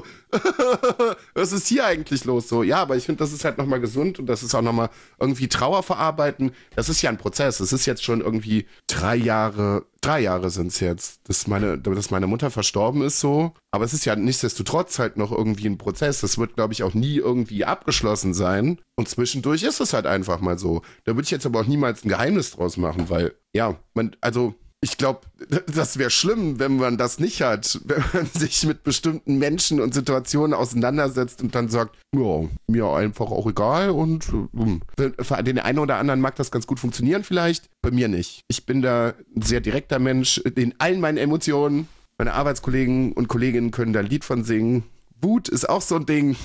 was ist hier eigentlich los? So, ja, aber ich finde, das ist halt nochmal gesund und das ist auch nochmal irgendwie Trauer verarbeiten. Das ist ja ein Prozess. Es ist jetzt schon irgendwie drei Jahre, drei Jahre sind es jetzt, dass meine, dass meine Mutter verstorben ist so. Aber es ist ja nichtsdestotrotz halt noch irgendwie ein Prozess. Das wird, glaube ich, auch nie irgendwie abgeschlossen sein. Und zwischendurch ist es halt einfach mal so. Da würde ich jetzt aber auch niemals ein Geheimnis draus machen, weil, ja, man, also ich glaube, das wäre schlimm, wenn man das nicht hat, wenn man sich mit bestimmten Menschen und Situationen auseinandersetzt und dann sagt, ja, mir einfach auch egal und um. Für den einen oder anderen mag das ganz gut funktionieren vielleicht, bei mir nicht. Ich bin da ein sehr direkter Mensch in allen meinen Emotionen. Meine Arbeitskollegen und Kolleginnen können da ein Lied von singen. Wut ist auch so ein Ding.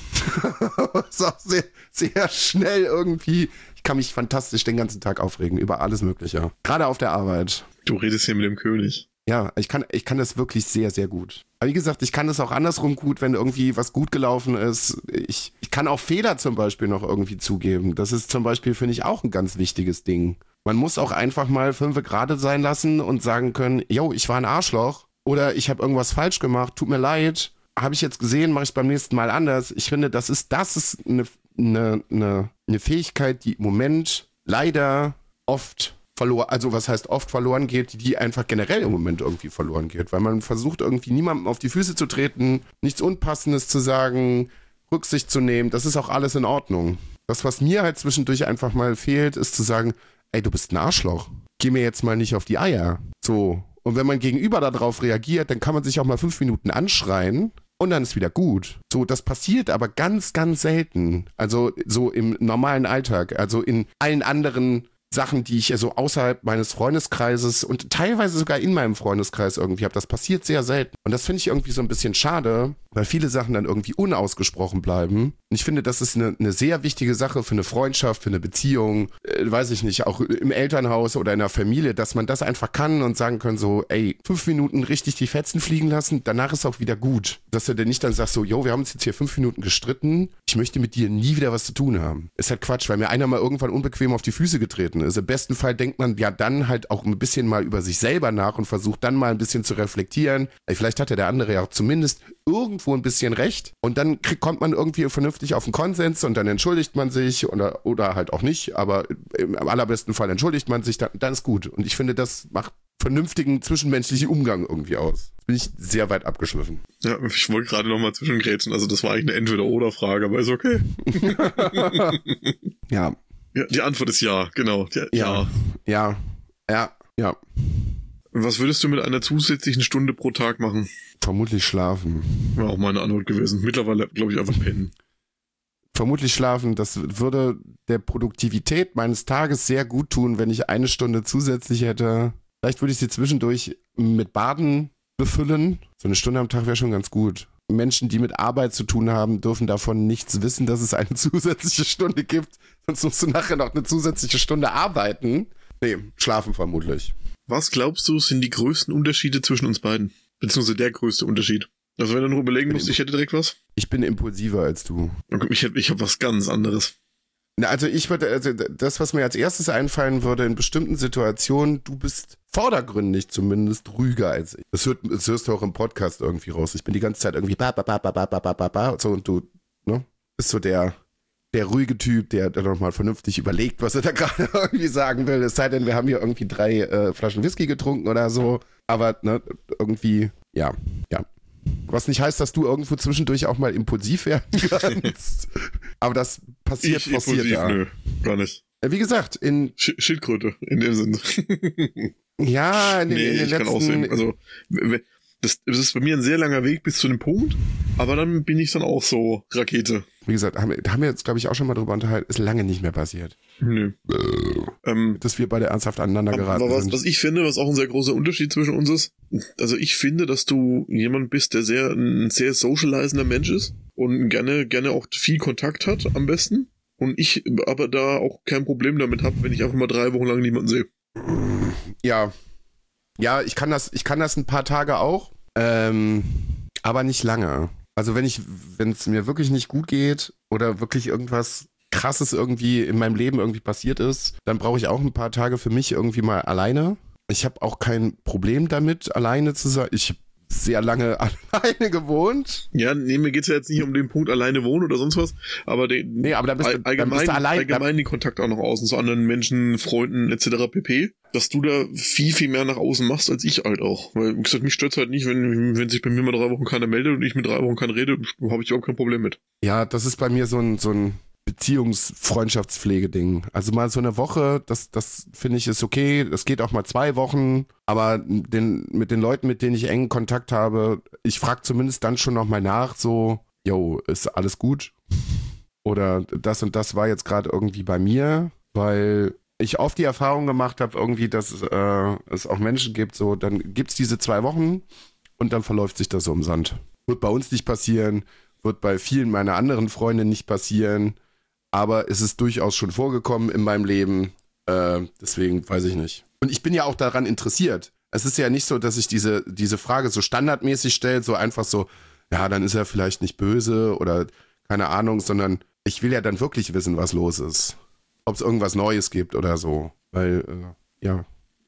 Ist auch sehr, sehr schnell irgendwie. Ich kann mich fantastisch den ganzen Tag aufregen über alles Mögliche. Gerade auf der Arbeit. Du redest hier mit dem König. Ja, ich kann, ich kann das wirklich sehr, sehr gut. Aber wie gesagt, ich kann das auch andersrum gut, wenn irgendwie was gut gelaufen ist. Ich, ich kann auch Fehler zum Beispiel noch irgendwie zugeben. Das ist zum Beispiel, finde ich, auch ein ganz wichtiges Ding. Man muss auch einfach mal fünfe gerade sein lassen und sagen können, yo, ich war ein Arschloch oder ich habe irgendwas falsch gemacht, tut mir leid. Habe ich jetzt gesehen, mache ich beim nächsten Mal anders. Ich finde, das ist, das ist eine, eine, eine, eine Fähigkeit, die im Moment leider oft verloren, also was heißt oft verloren geht, die einfach generell im Moment irgendwie verloren geht, weil man versucht irgendwie niemandem auf die Füße zu treten, nichts Unpassendes zu sagen, Rücksicht zu nehmen, das ist auch alles in Ordnung. Das, was mir halt zwischendurch einfach mal fehlt, ist zu sagen, ey, du bist ein Arschloch, geh mir jetzt mal nicht auf die Eier. So. Und wenn man gegenüber darauf reagiert, dann kann man sich auch mal fünf Minuten anschreien und dann ist wieder gut. So, das passiert aber ganz, ganz selten. Also so im normalen Alltag, also in allen anderen Sachen, die ich so außerhalb meines Freundeskreises und teilweise sogar in meinem Freundeskreis irgendwie habe. Das passiert sehr selten. Und das finde ich irgendwie so ein bisschen schade, weil viele Sachen dann irgendwie unausgesprochen bleiben. Und ich finde, das ist eine, eine sehr wichtige Sache für eine Freundschaft, für eine Beziehung, äh, weiß ich nicht, auch im Elternhaus oder in der Familie, dass man das einfach kann und sagen kann so, ey, fünf Minuten richtig die Fetzen fliegen lassen, danach ist auch wieder gut. Dass du denn nicht dann sagst so, yo, wir haben uns jetzt hier fünf Minuten gestritten, ich möchte mit dir nie wieder was zu tun haben. Ist halt Quatsch, weil mir einer mal irgendwann unbequem auf die Füße getreten ist. Im besten Fall denkt man ja dann halt auch ein bisschen mal über sich selber nach und versucht dann mal ein bisschen zu reflektieren. Ey, vielleicht hat ja der andere ja auch zumindest irgendwo ein bisschen recht und dann krieg, kommt man irgendwie vernünftig auf einen Konsens und dann entschuldigt man sich oder, oder halt auch nicht, aber im allerbesten Fall entschuldigt man sich, dann, dann ist gut. Und ich finde, das macht vernünftigen zwischenmenschlichen Umgang irgendwie aus. Bin ich sehr weit abgeschliffen. Ja, ich wollte gerade nochmal zwischengrätschen, also das war eigentlich eine Entweder-Oder-Frage, aber ist okay. Ja. Ja, die Antwort ist ja, genau. Ja, ja, ja, ja, ja. Was würdest du mit einer zusätzlichen Stunde pro Tag machen? Vermutlich schlafen. War auch meine Antwort gewesen. Mittlerweile, glaube ich, einfach pennen. Vermutlich schlafen. Das würde der Produktivität meines Tages sehr gut tun, wenn ich eine Stunde zusätzlich hätte. Vielleicht würde ich sie zwischendurch mit Baden befüllen. So eine Stunde am Tag wäre schon ganz gut. Menschen, die mit Arbeit zu tun haben, dürfen davon nichts wissen, dass es eine zusätzliche Stunde gibt. Sonst musst du nachher noch eine zusätzliche Stunde arbeiten. Nee, schlafen vermutlich. Was glaubst du, sind die größten Unterschiede zwischen uns beiden? Beziehungsweise der größte Unterschied? Also wenn du noch überlegen musst, ich hätte direkt was? Ich bin impulsiver als du. Okay, ich hätte, ich habe was ganz anderes. Also ich würde, also das, was mir als erstes einfallen würde, in bestimmten Situationen, du bist vordergründig zumindest ruhiger als ich. Das, hört, das hörst du auch im Podcast irgendwie raus. Ich bin die ganze Zeit irgendwie ba, ba, ba, ba, ba, ba, ba, ba, so und du, ne, bist so der, der ruhige Typ, der dann nochmal vernünftig überlegt, was er da gerade irgendwie sagen will. Es sei denn, wir haben hier irgendwie drei äh, Flaschen Whisky getrunken oder so. Aber ne, irgendwie, ja, ja. Was nicht heißt, dass du irgendwo zwischendurch auch mal impulsiv werden kannst. Aber das passiert ich forciert impulsiv, ja. Nö, gar nicht. Wie gesagt, in... Sch Schildkröte, in dem Sinne. Ja, in den, nee, in den ich letzten... kann aussehen. Also, das, das ist bei mir ein sehr langer Weg bis zu dem Punkt, aber dann bin ich dann auch so Rakete. Wie gesagt, haben, da haben wir jetzt, glaube ich, auch schon mal drüber unterhalten, ist lange nicht mehr passiert. Nö. Ähm, Dass wir beide ernsthaft aneinander geraten aber was, sind. was ich finde, was auch ein sehr großer Unterschied zwischen uns ist, also ich finde, dass du jemand bist, der sehr ein sehr socializender Mensch ist und gerne gerne auch viel Kontakt hat, am besten. Und ich aber da auch kein Problem damit habe, wenn ich einfach mal drei Wochen lang niemanden sehe. Ja. Ja, ich kann das, ich kann das ein paar Tage auch, ähm, aber nicht lange. Also wenn ich, wenn es mir wirklich nicht gut geht oder wirklich irgendwas Krasses irgendwie in meinem Leben irgendwie passiert ist, dann brauche ich auch ein paar Tage für mich irgendwie mal alleine. Ich habe auch kein Problem damit, alleine zu sein. Ich habe sehr lange alleine gewohnt. Ja, nee, mir geht's ja jetzt nicht um den Punkt alleine wohnen oder sonst was, aber, den, nee, aber dann bist du, allgemein, dann bist du allein, allgemein den Kontakt auch noch außen zu anderen Menschen, Freunden et cetera pp. Dass du da viel, viel mehr nach außen machst, als ich halt auch. Weil, wie gesagt, mich stört's halt nicht, wenn, wenn sich bei mir mal drei Wochen keiner meldet und ich mit drei Wochen keiner rede, habe ich überhaupt kein Problem mit. Ja, das ist bei mir so ein, so ein Beziehungs-Freundschaftspflege-Ding. Also mal so eine Woche, das, das finde ich ist okay. Das geht auch mal zwei Wochen. Aber den, mit den Leuten, mit denen ich engen Kontakt habe, ich frage zumindest dann schon nochmal nach, so, yo, ist alles gut? Oder das und das war jetzt gerade irgendwie bei mir, weil ich oft die Erfahrung gemacht habe, irgendwie, dass äh, es auch Menschen gibt, so, dann gibt es diese zwei Wochen und dann verläuft sich das so im Sand. Wird bei uns nicht passieren, wird bei vielen meiner anderen Freunde nicht passieren, aber es ist durchaus schon vorgekommen in meinem Leben, äh, deswegen weiß ich nicht. Und ich bin ja auch daran interessiert. Es ist ja nicht so, dass ich diese, diese Frage so standardmäßig stelle, so einfach so, ja, dann ist er vielleicht nicht böse oder keine Ahnung, sondern ich will ja dann wirklich wissen, was los ist. Ob es irgendwas Neues gibt oder so. Weil, äh, ja,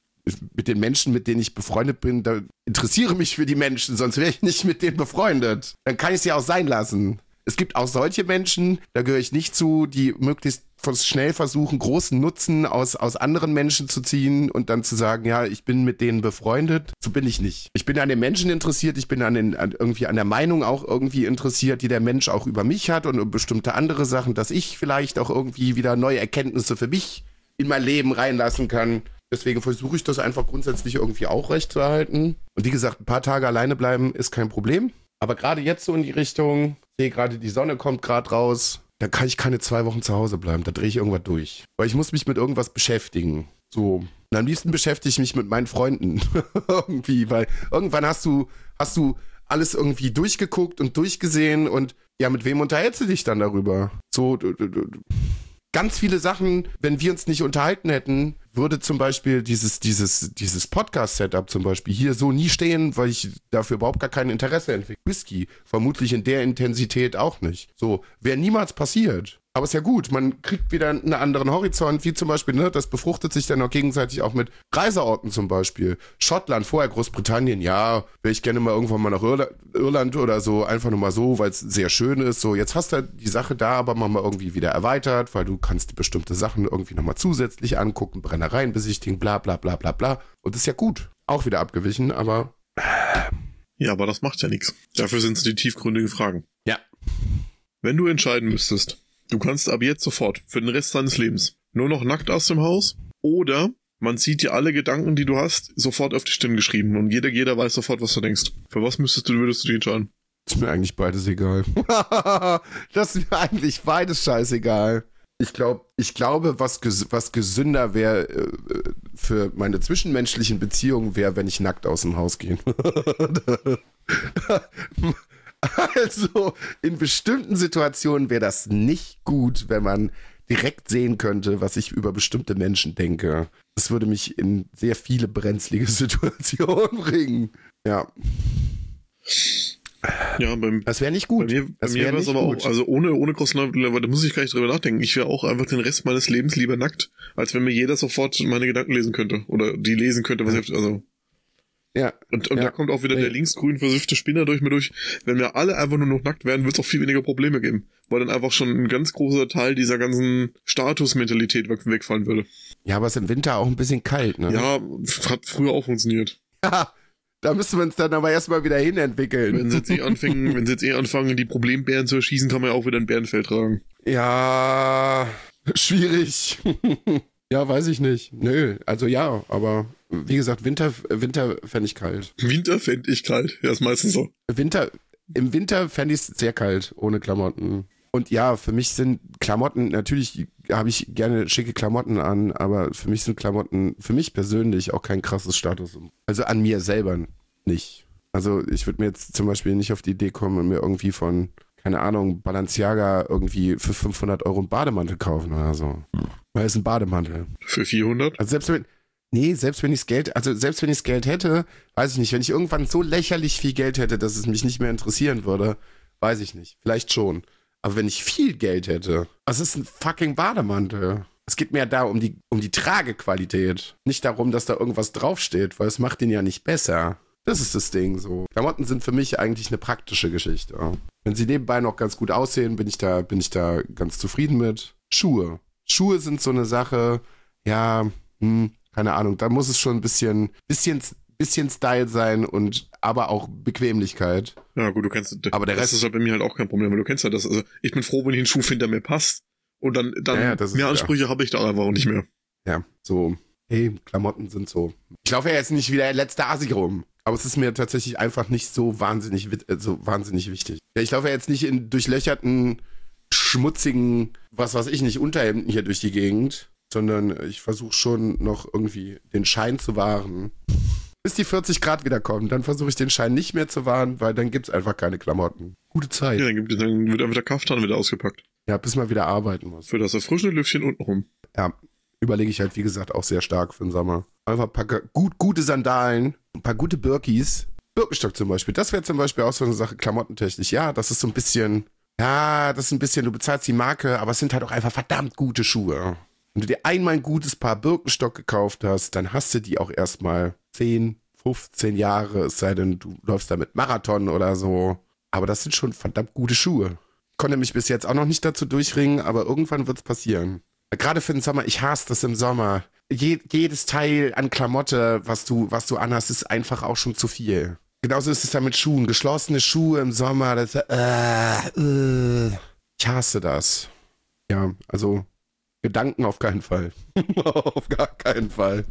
mit den Menschen, mit denen ich befreundet bin, da interessiere mich für die Menschen, sonst wäre ich nicht mit denen befreundet. Dann kann ich es ja auch sein lassen. Es gibt auch solche Menschen, da gehöre ich nicht zu, die möglichst schnell versuchen, großen Nutzen aus, aus anderen Menschen zu ziehen und dann zu sagen, ja, ich bin mit denen befreundet. So bin ich nicht. Ich bin an den Menschen interessiert, ich bin an den, an, irgendwie an der Meinung auch irgendwie interessiert, die der Mensch auch über mich hat und um bestimmte andere Sachen, dass ich vielleicht auch irgendwie wieder neue Erkenntnisse für mich in mein Leben reinlassen kann. Deswegen versuche ich das einfach grundsätzlich irgendwie auch recht zu erhalten. Und wie gesagt, ein paar Tage alleine bleiben ist kein Problem. Aber gerade jetzt so in die Richtung, sehe gerade die Sonne kommt gerade raus, da kann ich keine zwei Wochen zu Hause bleiben. Da drehe ich irgendwas durch. Weil ich muss mich mit irgendwas beschäftigen. So. Und am liebsten beschäftige ich mich mit meinen Freunden. Irgendwie, weil irgendwann hast du, hast du alles irgendwie durchgeguckt und durchgesehen und ja, mit wem unterhältst du dich dann darüber? So, du, du, du. Ganz viele Sachen, wenn wir uns nicht unterhalten hätten, würde zum Beispiel dieses, dieses, dieses Podcast-Setup zum Beispiel hier so nie stehen, weil ich dafür überhaupt gar kein Interesse entwickle. Whisky, vermutlich in der Intensität auch nicht. So, wäre niemals passiert. Aber ist ja gut, man kriegt wieder einen anderen Horizont, wie zum Beispiel, ne, das befruchtet sich dann auch gegenseitig auch mit Reiseorten zum Beispiel. Schottland, vorher Großbritannien, ja, wäre ich gerne mal irgendwann mal nach Irla- Irland oder so, einfach nur mal so, weil es sehr schön ist. So, jetzt hast du die Sache da aber mal irgendwie wieder erweitert, weil du kannst bestimmte Sachen irgendwie nochmal zusätzlich angucken, Brennereien besichtigen, bla bla bla bla bla. Und das ist ja gut. Auch wieder abgewichen, aber... Ja, aber das macht ja nichts. Dafür sind es die tiefgründigen Fragen. Ja. Wenn du entscheiden müsstest, du kannst ab jetzt sofort, für den Rest deines Lebens, nur noch nackt aus dem Haus oder man zieht dir alle Gedanken, die du hast, sofort auf die Stirn geschrieben und jeder, jeder weiß sofort, was du denkst. Für was müsstest du, würdest du dich entscheiden? Ist mir eigentlich beides egal. Das ist mir eigentlich beides scheißegal. Ich glaube, ich glaube, was, ges- was gesünder wäre äh, für meine zwischenmenschlichen Beziehungen wäre, wenn ich nackt aus dem Haus gehe. Also, in bestimmten Situationen wäre das nicht gut, wenn man direkt sehen könnte, was ich über bestimmte Menschen denke. Das würde mich in sehr viele brenzlige Situationen bringen. Ja. Ja, beim, das wäre nicht gut. Bei mir, bei das mir wäre wäre es nicht aber gut. auch, also ohne, ohne großen, da muss ich gar nicht drüber nachdenken. Ich wäre auch einfach den Rest meines Lebens lieber nackt, als wenn mir jeder sofort meine Gedanken lesen könnte. Oder die lesen könnte, was ja. ich, also. Ja. Und, und ja. da kommt auch wieder nee. der linksgrün versiffte Spinner durch mir durch. Wenn wir alle einfach nur noch nackt werden, wird es auch viel weniger Probleme geben. Weil dann einfach schon ein ganz großer Teil dieser ganzen Statusmentalität weg, wegfallen würde. Ja, aber es ist im Winter auch ein bisschen kalt, ne? Ja, hat früher auch funktioniert. Da müssen wir uns dann aber erstmal wieder hinentwickeln. Wenn sie jetzt eh anfangen, wenn sie jetzt eh anfangen, die Problembären zu erschießen, kann man ja auch wieder ein Bärenfell tragen. Ja, schwierig. Ja, weiß ich nicht. Nö, also ja, aber wie gesagt, Winter, Winter fände ich kalt. Winter fände ich kalt. Ja, ist meistens so. Winter, im Winter fände ich es sehr kalt, ohne Klamotten. Und ja, für mich sind Klamotten, natürlich habe ich gerne schicke Klamotten an, aber für mich sind Klamotten, für mich persönlich auch kein krasses Status. Also an mir selber nicht. Also ich würde mir jetzt zum Beispiel nicht auf die Idee kommen und mir irgendwie von, keine Ahnung, Balenciaga irgendwie für fünfhundert Euro einen Bademantel kaufen oder so. Weil es ein Bademantel. Für vierhundert? Also selbst wenn, nee, selbst wenn ich das Geld, also selbst wenn ich das Geld hätte, weiß ich nicht, wenn ich irgendwann so lächerlich viel Geld hätte, dass es mich nicht mehr interessieren würde, weiß ich nicht. Vielleicht schon. Aber wenn ich viel Geld hätte, was ist ein fucking Bademantel? Es geht mir da um die, um die Tragequalität. Nicht darum, dass da irgendwas draufsteht, weil es macht den ja nicht besser. Das ist das Ding so. Klamotten sind für mich eigentlich eine praktische Geschichte. Wenn sie nebenbei noch ganz gut aussehen, bin ich da, bin ich da ganz zufrieden mit. Schuhe. Schuhe sind so eine Sache, ja, hm, keine Ahnung, da muss es schon ein bisschen, bisschen, bisschen Style sein und aber auch Bequemlichkeit. Ja gut, du kennst, aber der das Rest ist halt bei mir halt auch kein Problem, weil du kennst ja das, also ich bin froh, wenn ich einen Schuh finde, der mir passt und dann, dann ja, ja, das ist, mehr Ansprüche ja. habe ich da einfach auch nicht mehr. Ja, so, hey, Klamotten sind so. Ich laufe ja jetzt nicht wie der letzte Asi rum, aber es ist mir tatsächlich einfach nicht so wahnsinnig, so wahnsinnig wichtig. Ja, ich laufe ja jetzt nicht in durchlöcherten, schmutzigen, was weiß ich nicht, Unterhemden hier durch die Gegend, sondern ich versuche schon noch irgendwie den Schein zu wahren. Bis die vierzig Grad wieder kommen, dann versuche ich den Schein nicht mehr zu wahren, weil dann gibt's einfach keine Klamotten. Gute Zeit. Ja, dann, gibt, dann wird einfach der Kaftan wieder ausgepackt. Ja, bis man wieder arbeiten muss. Für das erfrischende Lüftchen untenrum. Ja, überlege ich halt, wie gesagt, auch sehr stark für den Sommer. Einfach ein paar gut, gute Sandalen, ein paar gute Birkis. Birkenstock zum Beispiel, das wäre zum Beispiel auch so eine Sache, klamottentechnisch. Ja, das ist so ein bisschen, ja, das ist ein bisschen, du bezahlst die Marke, aber es sind halt auch einfach verdammt gute Schuhe. Wenn du dir einmal ein gutes Paar Birkenstock gekauft hast, dann hast du die auch erstmal zehn, fünfzehn Jahre, es sei denn, du läufst damit Marathon oder so. Aber das sind schon verdammt gute Schuhe. Ich konnte mich bis jetzt auch noch nicht dazu durchringen, aber irgendwann wird es passieren. Gerade für den Sommer, ich hasse das im Sommer. Je, jedes Teil an Klamotte, was du, was du anhast, ist einfach auch schon zu viel. Genauso ist es da mit Schuhen. Geschlossene Schuhe im Sommer, das, äh, äh, ich hasse das. Ja, also Gedanken auf keinen Fall. Auf gar keinen Fall.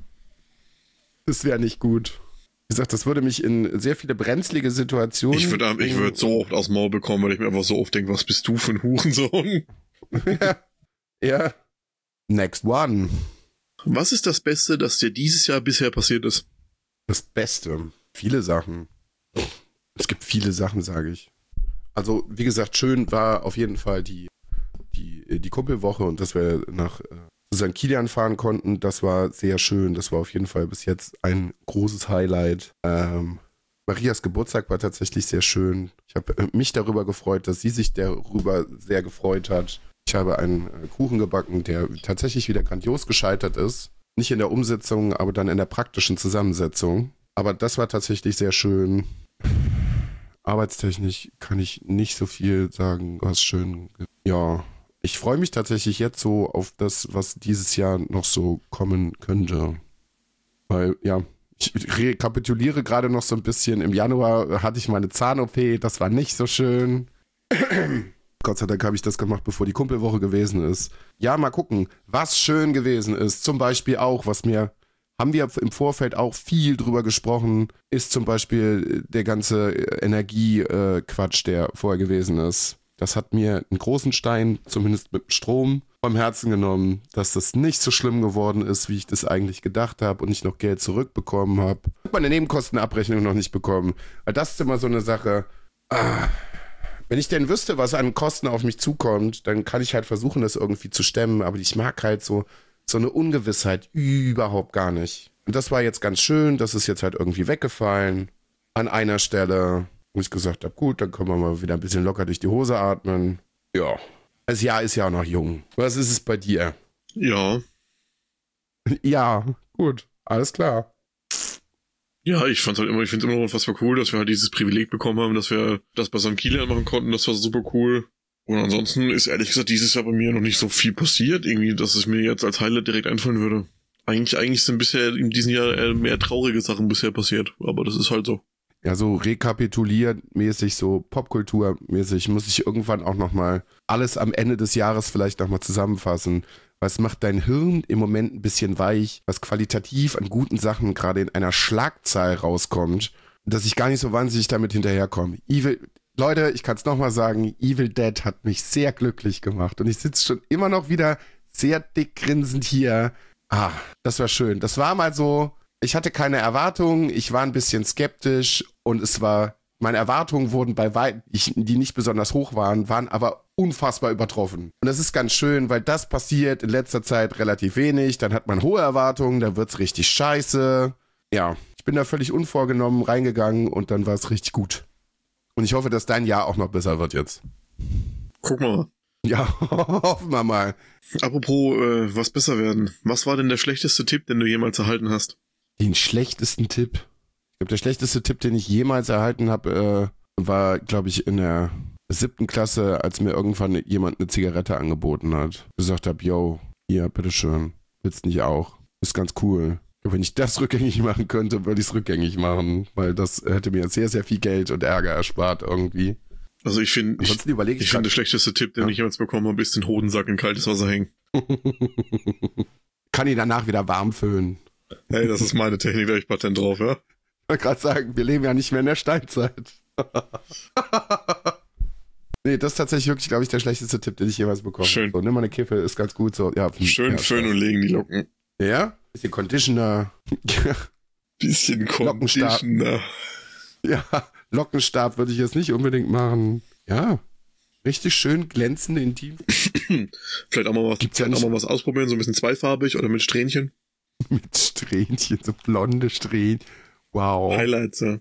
Das wäre nicht gut. Wie gesagt, das würde mich in sehr viele brenzlige Situationen... Ich würde ich würd so oft aus dem Maul bekommen, weil ich mir einfach so oft denke, was bist du für ein Hurensohn? ja. ja. Next one. Was ist das Beste, das dir dieses Jahr bisher passiert ist? Das Beste? Viele Sachen. Es gibt viele Sachen, sage ich. Also, wie gesagt, schön war auf jeden Fall die, die, die Kumpelwoche und dass wir nach Sankt Kilian fahren konnten. Das war sehr schön. Das war auf jeden Fall bis jetzt ein großes Highlight. Ähm, Marias Geburtstag war tatsächlich sehr schön. Ich habe mich darüber gefreut, dass sie sich darüber sehr gefreut hat. Ich habe einen Kuchen gebacken, der tatsächlich wieder grandios gescheitert ist. Nicht in der Umsetzung, aber dann in der praktischen Zusammensetzung. Aber das war tatsächlich sehr schön. Arbeitstechnisch kann ich nicht so viel sagen, was schön. Ja, ich freue mich tatsächlich jetzt so auf das, was dieses Jahr noch so kommen könnte. Weil, ja, ich rekapituliere gerade noch so ein bisschen. Im Januar hatte ich meine Zahn-O P, das war nicht so schön. Gott sei Dank habe ich das gemacht, bevor die Kumpelwoche gewesen ist. Ja, mal gucken, was schön gewesen ist. Zum Beispiel auch, was mir, haben wir im Vorfeld auch viel drüber gesprochen, ist zum Beispiel der ganze Energie-Quatsch, der vorher gewesen ist. Das hat mir einen großen Stein, zumindest mit Strom, vom Herzen genommen, dass das nicht so schlimm geworden ist, wie ich das eigentlich gedacht habe und ich noch Geld zurückbekommen habe. Ich habe meine Nebenkostenabrechnung noch nicht bekommen. Weil das ist immer so eine Sache. Ah, wenn ich denn wüsste, was an Kosten auf mich zukommt, dann kann ich halt versuchen, das irgendwie zu stemmen. Aber ich mag halt so, so eine Ungewissheit überhaupt gar nicht. Und das war jetzt ganz schön. Das ist jetzt halt irgendwie weggefallen an einer Stelle. Wo ich gesagt habe, gut, dann können wir mal wieder ein bisschen locker durch die Hose atmen. Ja, das Jahr ist ja auch noch jung. Was ist es bei dir? Ja. Ja, gut, alles klar. Ja, ich fand's halt immer, ich find's immer noch unfassbar cool, dass wir halt dieses Privileg bekommen haben, dass wir das bei Sankt Kilian machen konnten, das war super cool. Und ansonsten ist ehrlich gesagt dieses Jahr bei mir noch nicht so viel passiert, irgendwie, dass es mir jetzt als Highlight direkt einfallen würde. Eigentlich, eigentlich sind bisher in diesem Jahr eher mehr traurige Sachen bisher passiert, aber das ist halt so. Ja, so rekapituliermäßig, so popkulturmäßig muss ich irgendwann auch nochmal alles am Ende des Jahres vielleicht nochmal zusammenfassen. Was macht dein Hirn im Moment ein bisschen weich, was qualitativ an guten Sachen gerade in einer Schlagzahl rauskommt, dass ich gar nicht so wahnsinnig damit hinterherkomme. Evil, Leute, ich kann es nochmal sagen, Evil Dead hat mich sehr glücklich gemacht und ich sitze schon immer noch wieder sehr dick grinsend hier. Ah, das war schön. Das war mal so, ich hatte keine Erwartungen, ich war ein bisschen skeptisch und es war, meine Erwartungen wurden bei weitem, die nicht besonders hoch waren, waren aber unfassbar übertroffen. Und das ist ganz schön, weil das passiert in letzter Zeit relativ wenig, dann hat man hohe Erwartungen, dann wird's richtig scheiße. Ja, ich bin da völlig unvorgenommen reingegangen und dann war es richtig gut. Und ich hoffe, dass dein Jahr auch noch besser wird jetzt. Guck mal. Ja, hoffen wir mal. Apropos, äh, was besser werden. Was war denn der schlechteste Tipp, den du jemals erhalten hast? Den schlechtesten Tipp? Ich glaube, der schlechteste Tipp, den ich jemals erhalten habe, äh, war, glaube ich, in der siebten Klasse, als mir irgendwann jemand eine Zigarette angeboten hat. Gesagt habe, yo, hier, bitteschön, willst nicht auch? Ist ganz cool. Wenn ich das rückgängig machen könnte, würde ich es rückgängig machen, weil das hätte mir sehr, sehr viel Geld und Ärger erspart irgendwie. Also ich finde, ich, ich, ich finde, der schlechteste Tipp, den ja. ich jemals bekommen habe, ist den Hodensack in kaltes Wasser hängen. Kann ihn danach wieder warm füllen. Hey, das ist meine Technik, da hab ich Patent drauf, ja? Ich wollte gerade sagen, wir leben ja nicht mehr in der Steinzeit. Nee, das ist tatsächlich wirklich, glaube ich, der schlechteste Tipp, den ich jemals bekommen habe. Schön. So, nimm mal eine Kiffe, ist ganz gut so. Ja, schön ja, föhnen und legen die Locken. Ja? Bisschen Conditioner. Bisschen Conditioner. Ja, Lockenstab würde ich jetzt nicht unbedingt machen. Ja, richtig schön glänzend intim. Vielleicht auch mal was, Gibt's ja auch mal was ausprobieren, so ein bisschen zweifarbig oder mit Strähnchen. Mit Strähnchen, so blonde Strähnchen. Wow. Highlights, ja.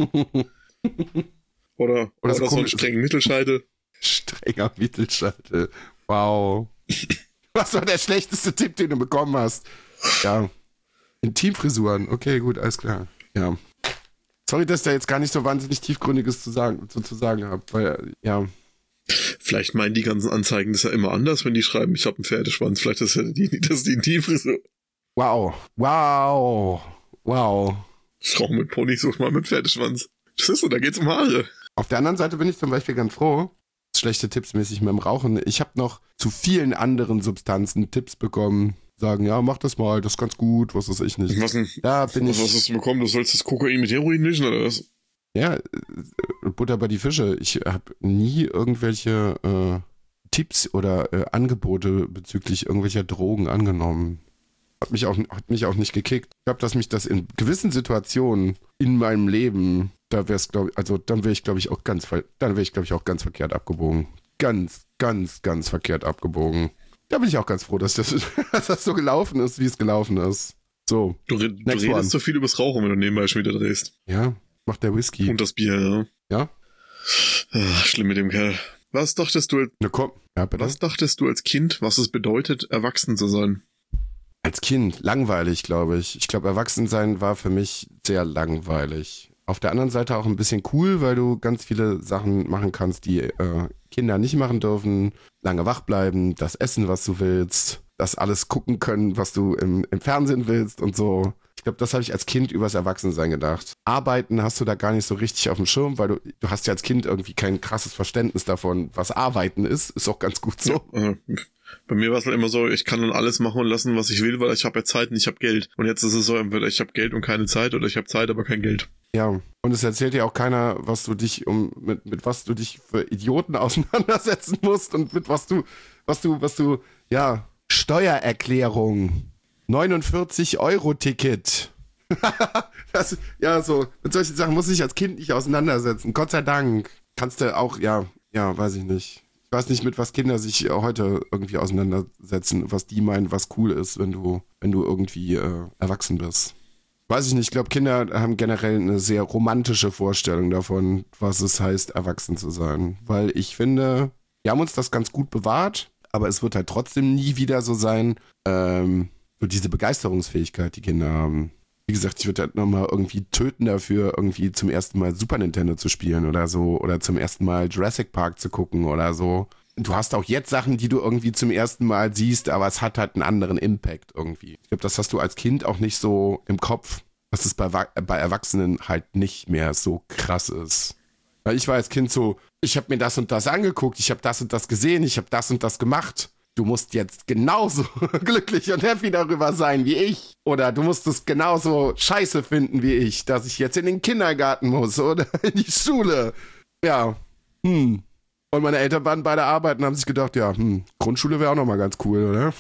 Oder, oder, so, oder so einen strengen Mittelscheitel. Strenger Mittelscheitel. Wow. Was war der schlechteste Tipp, den du bekommen hast? Ja. Intimfrisuren. Okay, gut, alles klar. Ja. Sorry, dass ich da jetzt gar nicht so wahnsinnig tiefgründiges zu sagen, so zu sagen habe, weil, ja. Vielleicht meinen die ganzen Anzeigen das ja immer anders, wenn die schreiben, ich habe einen Pferdeschwanz. Vielleicht ist ja die, das ist die Intimfrisur. Wow. Wow. Wow. Frau mit Pony sucht mal mit Pferdeschwanz. Das ist so, da geht's um Haare. Auf der anderen Seite bin ich zum Beispiel ganz froh, schlechte Tipps mäßig mit dem Rauchen. Ich habe noch zu vielen anderen Substanzen Tipps bekommen. Sagen, ja, mach das mal, das ist ganz gut, was weiß ich nicht. Was denn? Da bin was, ich. Was hast du bekommen? Du sollst das Kokain mit Heroin mischen, oder was? Ja, Butter bei die Fische. Ich habe nie irgendwelche äh, Tipps oder äh, Angebote bezüglich irgendwelcher Drogen angenommen. Hat mich auch, hat mich auch nicht gekickt. Ich glaube, dass mich das in gewissen Situationen in meinem Leben, da wäre es, glaube ich, also dann wäre ich, glaube ich, auch ganz, dann wäre ich, glaube ich, auch ganz verkehrt abgebogen. Ganz, ganz, ganz verkehrt abgebogen. Da bin ich auch ganz froh, dass das, dass das so gelaufen ist, wie es gelaufen ist. So. Du, du redest so viel übers Rauchen, wenn du nebenbei schon wieder drehst. Ja, macht der Whisky. Und das Bier, ja. Ja? Ach, schlimm mit dem Kerl. Was dachtest du, Na komm. Ja, bitte? Was dachtest du als Kind, was es bedeutet, erwachsen zu sein? Als Kind, langweilig, glaube ich. Ich glaube, Erwachsensein war für mich sehr langweilig. Auf der anderen Seite auch ein bisschen cool, weil du ganz viele Sachen machen kannst, die äh, Kinder nicht machen dürfen. Lange wach bleiben, das essen, was du willst, das alles gucken können, was du im, im Fernsehen willst und so. Ich glaube, das habe ich als Kind übers Erwachsensein gedacht. Arbeiten hast du da gar nicht so richtig auf dem Schirm, weil du, du hast ja als Kind irgendwie kein krasses Verständnis davon, was Arbeiten ist. Ist auch ganz gut so. Ja, also, bei mir war es halt immer so, ich kann dann alles machen und lassen, was ich will, weil ich habe ja Zeit und ich habe Geld. Und jetzt ist es so, entweder ich habe Geld und keine Zeit oder ich habe Zeit, aber kein Geld. Ja, und es erzählt dir auch keiner, was du dich um mit, mit was du dich für Idioten auseinandersetzen musst und mit was du, was du, was du, ja, Steuererklärung, neunundvierzig Euro Ticket. das, ja, so, mit solchen Sachen muss ich als Kind nicht auseinandersetzen. Gott sei Dank. Kannst du auch, ja, ja, weiß ich nicht. Ich weiß nicht, mit was Kinder sich heute irgendwie auseinandersetzen, was die meinen, was cool ist, wenn du, wenn du irgendwie äh, erwachsen bist. Weiß ich nicht, ich glaube, Kinder haben generell eine sehr romantische Vorstellung davon, was es heißt, erwachsen zu sein. Weil ich finde, wir haben uns das ganz gut bewahrt, aber es wird halt trotzdem nie wieder so sein, ähm, so diese Begeisterungsfähigkeit, die Kinder haben. Wie gesagt, ich würde halt nochmal irgendwie töten dafür, irgendwie zum ersten Mal Super Nintendo zu spielen oder so. Oder zum ersten Mal Jurassic Park zu gucken oder so. Du hast auch jetzt Sachen, die du irgendwie zum ersten Mal siehst, aber es hat halt einen anderen Impact irgendwie. Ich glaube, das hast du als Kind auch nicht so im Kopf, dass es bei, bei Erwachsenen halt nicht mehr so krass ist. Weil ich war als Kind so, ich habe mir das und das angeguckt, ich habe das und das gesehen, ich habe das und das gemacht. Du musst jetzt genauso glücklich und happy darüber sein wie ich. Oder du musst es genauso scheiße finden wie ich, dass ich jetzt in den Kindergarten muss oder in die Schule. Ja, hm. Und meine Eltern waren beide arbeiten und haben sich gedacht, ja, hm, Grundschule wäre auch nochmal ganz cool, oder?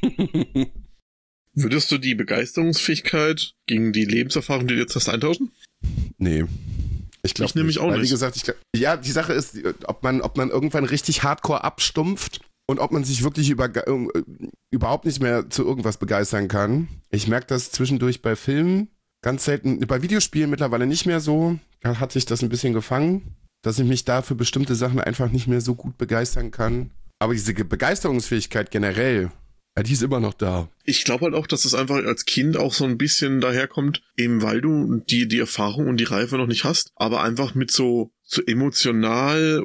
Würdest du die Begeisterungsfähigkeit gegen die Lebenserfahrung, die du jetzt hast, eintauschen? Nee. Ich glaube Ich nämlich auch Weil, nicht. Wie gesagt, ich glaub, ja, die Sache ist, ob man, ob man irgendwann richtig hardcore abstumpft und ob man sich wirklich über, überhaupt nicht mehr zu irgendwas begeistern kann. Ich merke das zwischendurch bei Filmen ganz selten, bei Videospielen mittlerweile nicht mehr so. Da hat sich das ein bisschen gefangen, dass ich mich da für bestimmte Sachen einfach nicht mehr so gut begeistern kann. Aber diese Begeisterungsfähigkeit generell, ja, die ist immer noch da. Ich glaube halt auch, dass es einfach als Kind auch so ein bisschen daherkommt, eben weil du die, die Erfahrung und die Reife noch nicht hast, aber einfach mit so, so emotional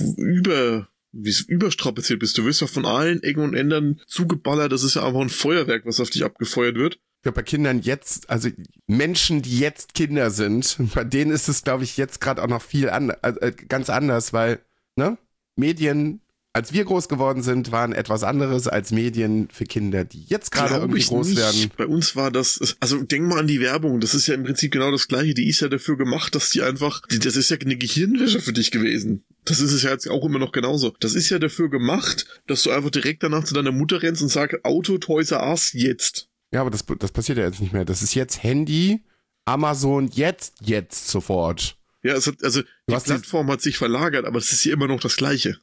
über, wie es überstrapaziert bist. Du wirst ja von allen Ecken und Enden zugeballert. Das ist ja einfach ein Feuerwerk, was auf dich abgefeuert wird. Ich glaube, bei Kindern jetzt, also Menschen, die jetzt Kinder sind, bei denen ist es, glaube ich, jetzt gerade auch noch viel an, äh, ganz anders, weil, ne, Medien, als wir groß geworden sind, waren etwas anderes als Medien für Kinder, die jetzt gerade irgendwie groß nicht. werden. Bei uns war das, also denk mal an die Werbung, das ist ja im Prinzip genau das Gleiche, die ist ja dafür gemacht, dass die einfach, die, das ist ja eine Gehirnwäsche für dich gewesen. Das ist es ja jetzt auch immer noch genauso. Das ist ja dafür gemacht, dass du einfach direkt danach zu deiner Mutter rennst und sagst, Auto, Toys R Us, jetzt. Ja, aber das, das passiert ja jetzt nicht mehr. Das ist jetzt Handy, Amazon, jetzt, jetzt sofort. Ja, es hat, also die Plattform hat sich verlagert, aber es ist ja immer noch das Gleiche.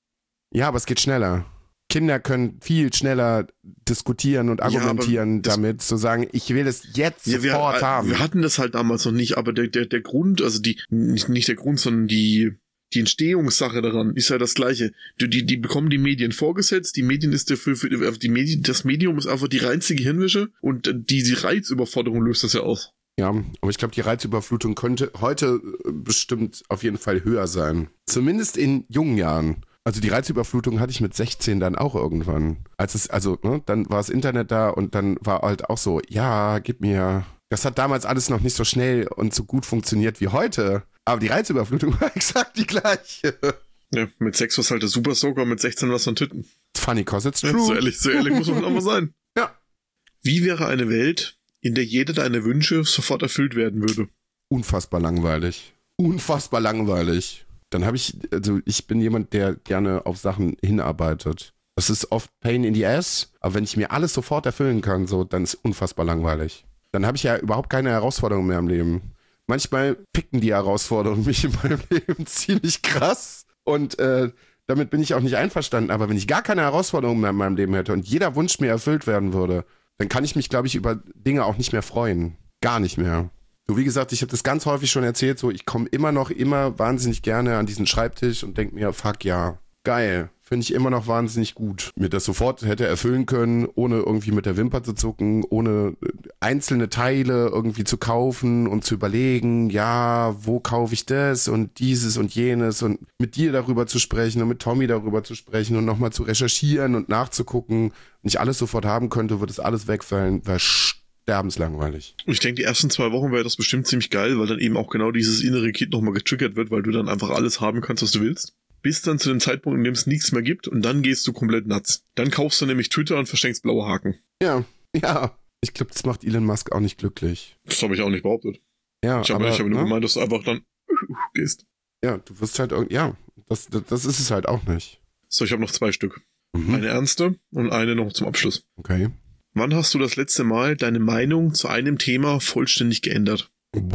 Ja, aber es geht schneller. Kinder können viel schneller diskutieren und argumentieren ja, damit, zu sagen, ich will es jetzt ja, sofort wir, haben. Wir hatten das halt damals noch nicht, aber der, der, der Grund, also die, nicht, nicht der Grund, sondern die, die Entstehungssache daran ist ja das Gleiche. Die, die, die bekommen die Medien vorgesetzt, die Medien ist dafür, für die Medien, das Medium ist einfach die reinste Gehirnwäsche und die, die Reizüberforderung löst das ja aus. Ja, aber ich glaube, die Reizüberflutung könnte heute bestimmt auf jeden Fall höher sein. Zumindest in jungen Jahren. Also die Reizüberflutung hatte ich mit sechzehn dann auch irgendwann. Als es, also, ne, dann war das Internet da und dann war halt auch so, ja, gib mir. Das hat damals alles noch nicht so schnell und so gut funktioniert wie heute. Aber die Reizüberflutung war exakt die gleiche. Ja, mit sechs war's halt der Super Soaker, mit sechzehn war's dann Titten. Funny, cause it's true. Ja, so ehrlich, so ehrlich muss man auch mal sein. Ja. Wie wäre eine Welt, in der jeder deine Wünsche sofort erfüllt werden würde? Unfassbar langweilig. Unfassbar langweilig. Dann habe ich, also ich bin jemand, der gerne auf Sachen hinarbeitet. Das ist oft Pain in the Ass, aber wenn ich mir alles sofort erfüllen kann, so, dann ist unfassbar langweilig. Dann habe ich ja überhaupt keine Herausforderungen mehr im Leben. Manchmal picken die Herausforderungen mich in meinem Leben ziemlich krass und äh, damit bin ich auch nicht einverstanden. Aber wenn ich gar keine Herausforderungen mehr in meinem Leben hätte und jeder Wunsch mir erfüllt werden würde, dann kann ich mich, glaube ich, über Dinge auch nicht mehr freuen. Gar nicht mehr. So, wie gesagt, ich habe das ganz häufig schon erzählt, so ich komme immer noch immer wahnsinnig gerne an diesen Schreibtisch und denke mir, fuck ja, geil, finde ich immer noch wahnsinnig gut. Mir das sofort hätte erfüllen können, ohne irgendwie mit der Wimper zu zucken, ohne einzelne Teile irgendwie zu kaufen und zu überlegen, ja, wo kaufe ich das und dieses und jenes und mit dir darüber zu sprechen und mit Tommy darüber zu sprechen und nochmal zu recherchieren und nachzugucken. Wenn ich alles sofort haben könnte, würde es alles wegfallen, wäre sterbenslangweilig. Ich denke, die ersten zwei Wochen wäre das bestimmt ziemlich geil, weil dann eben auch genau dieses innere Kind nochmal getriggert wird, weil du dann einfach alles haben kannst, was du willst. Bis dann zu dem Zeitpunkt, in dem es nichts mehr gibt und dann gehst du komplett nuts. Dann kaufst du nämlich Twitter und verschenkst blaue Haken. Ja, ja. Ich glaube, das macht Elon Musk auch nicht glücklich. Das habe ich auch nicht behauptet. Ja, ich habe hab nur ne? gemeint, dass du einfach dann gehst. Ja, du wirst halt irgendwie, ja, das, das, das ist es halt auch nicht. So, ich habe noch zwei Stück. Mhm. Eine ernste und eine noch zum Abschluss. Okay. Wann hast du das letzte Mal deine Meinung zu einem Thema vollständig geändert?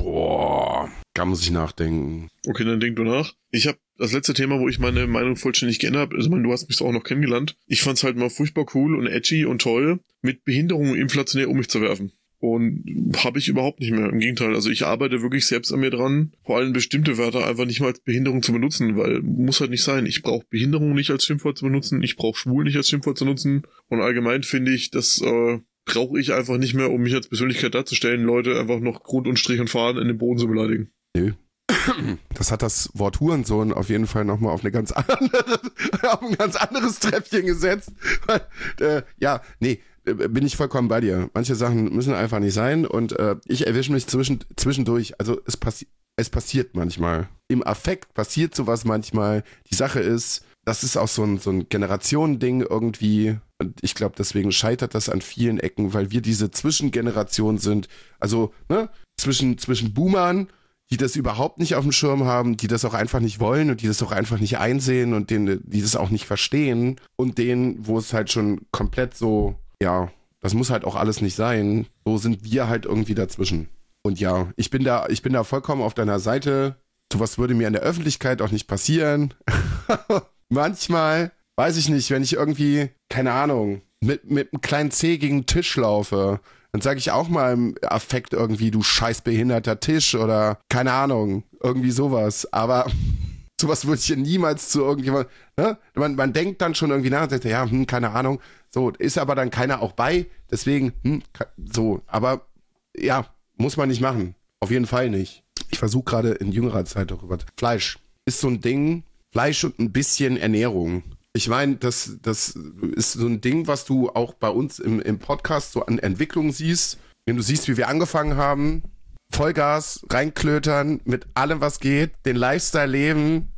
Boah, da muss ich nachdenken. Okay, dann denk du nach. Ich habe das letzte Thema, wo ich meine Meinung vollständig geändert habe, also ich meine, du hast mich auch noch kennengelernt. Ich fand's halt mal furchtbar cool und edgy und toll, mit Behinderungen inflationär um mich zu werfen. Und habe ich überhaupt nicht mehr. Im Gegenteil, also ich arbeite wirklich selbst an mir dran, vor allem bestimmte Wörter einfach nicht mal als Behinderung zu benutzen, weil muss halt nicht sein. Ich brauche Behinderung nicht als Schimpfwort zu benutzen, ich brauche schwul nicht als Schimpfwort zu nutzen. Und allgemein finde ich, dass äh, brauche ich einfach nicht mehr, um mich als Persönlichkeit darzustellen, Leute einfach noch Grund und Strich und Faden in den Boden zu beleidigen. Nö. Das hat das Wort Hurensohn auf jeden Fall nochmal auf eine ganz andere, auf ein ganz anderes Treppchen gesetzt. Weil, äh, ja, nee, bin ich vollkommen bei dir. Manche Sachen müssen einfach nicht sein und äh, ich erwische mich zwischen, zwischendurch. Also es, passi- es passiert manchmal. Im Affekt passiert sowas manchmal. Die Sache ist, das ist auch so ein, so ein Generationending irgendwie. Und ich glaube, deswegen scheitert das an vielen Ecken, weil wir diese Zwischengeneration sind. Also, ne, zwischen, zwischen Boomern, die das überhaupt nicht auf dem Schirm haben, die das auch einfach nicht wollen und die das auch einfach nicht einsehen und denen, die das auch nicht verstehen und denen, wo es halt schon komplett so, ja, das muss halt auch alles nicht sein, so sind wir halt irgendwie dazwischen. Und ja, ich bin da, ich bin da vollkommen auf deiner Seite. Sowas würde mir in der Öffentlichkeit auch nicht passieren. Manchmal, weiß ich nicht, wenn ich irgendwie, keine Ahnung, mit, mit einem kleinen Zeh gegen den Tisch laufe, dann sage ich auch mal im Affekt irgendwie, du scheiß behinderter Tisch oder keine Ahnung, irgendwie sowas. Aber sowas würde ich ja niemals zu irgendjemand, ne? Man, man denkt dann schon irgendwie nach und sagt, ja, hm, keine Ahnung. So, ist aber dann keiner auch bei, deswegen, hm, so. Aber ja, muss man nicht machen. Auf jeden Fall nicht. Ich versuche gerade in jüngerer Zeit darüber. Fleisch ist so ein Ding, Fleisch und ein bisschen Ernährung. Ich meine, das, das ist so ein Ding, was du auch bei uns im, im Podcast so an Entwicklung siehst. Wenn du siehst, wie wir angefangen haben, Vollgas, reinklötern, mit allem, was geht, den Lifestyle leben,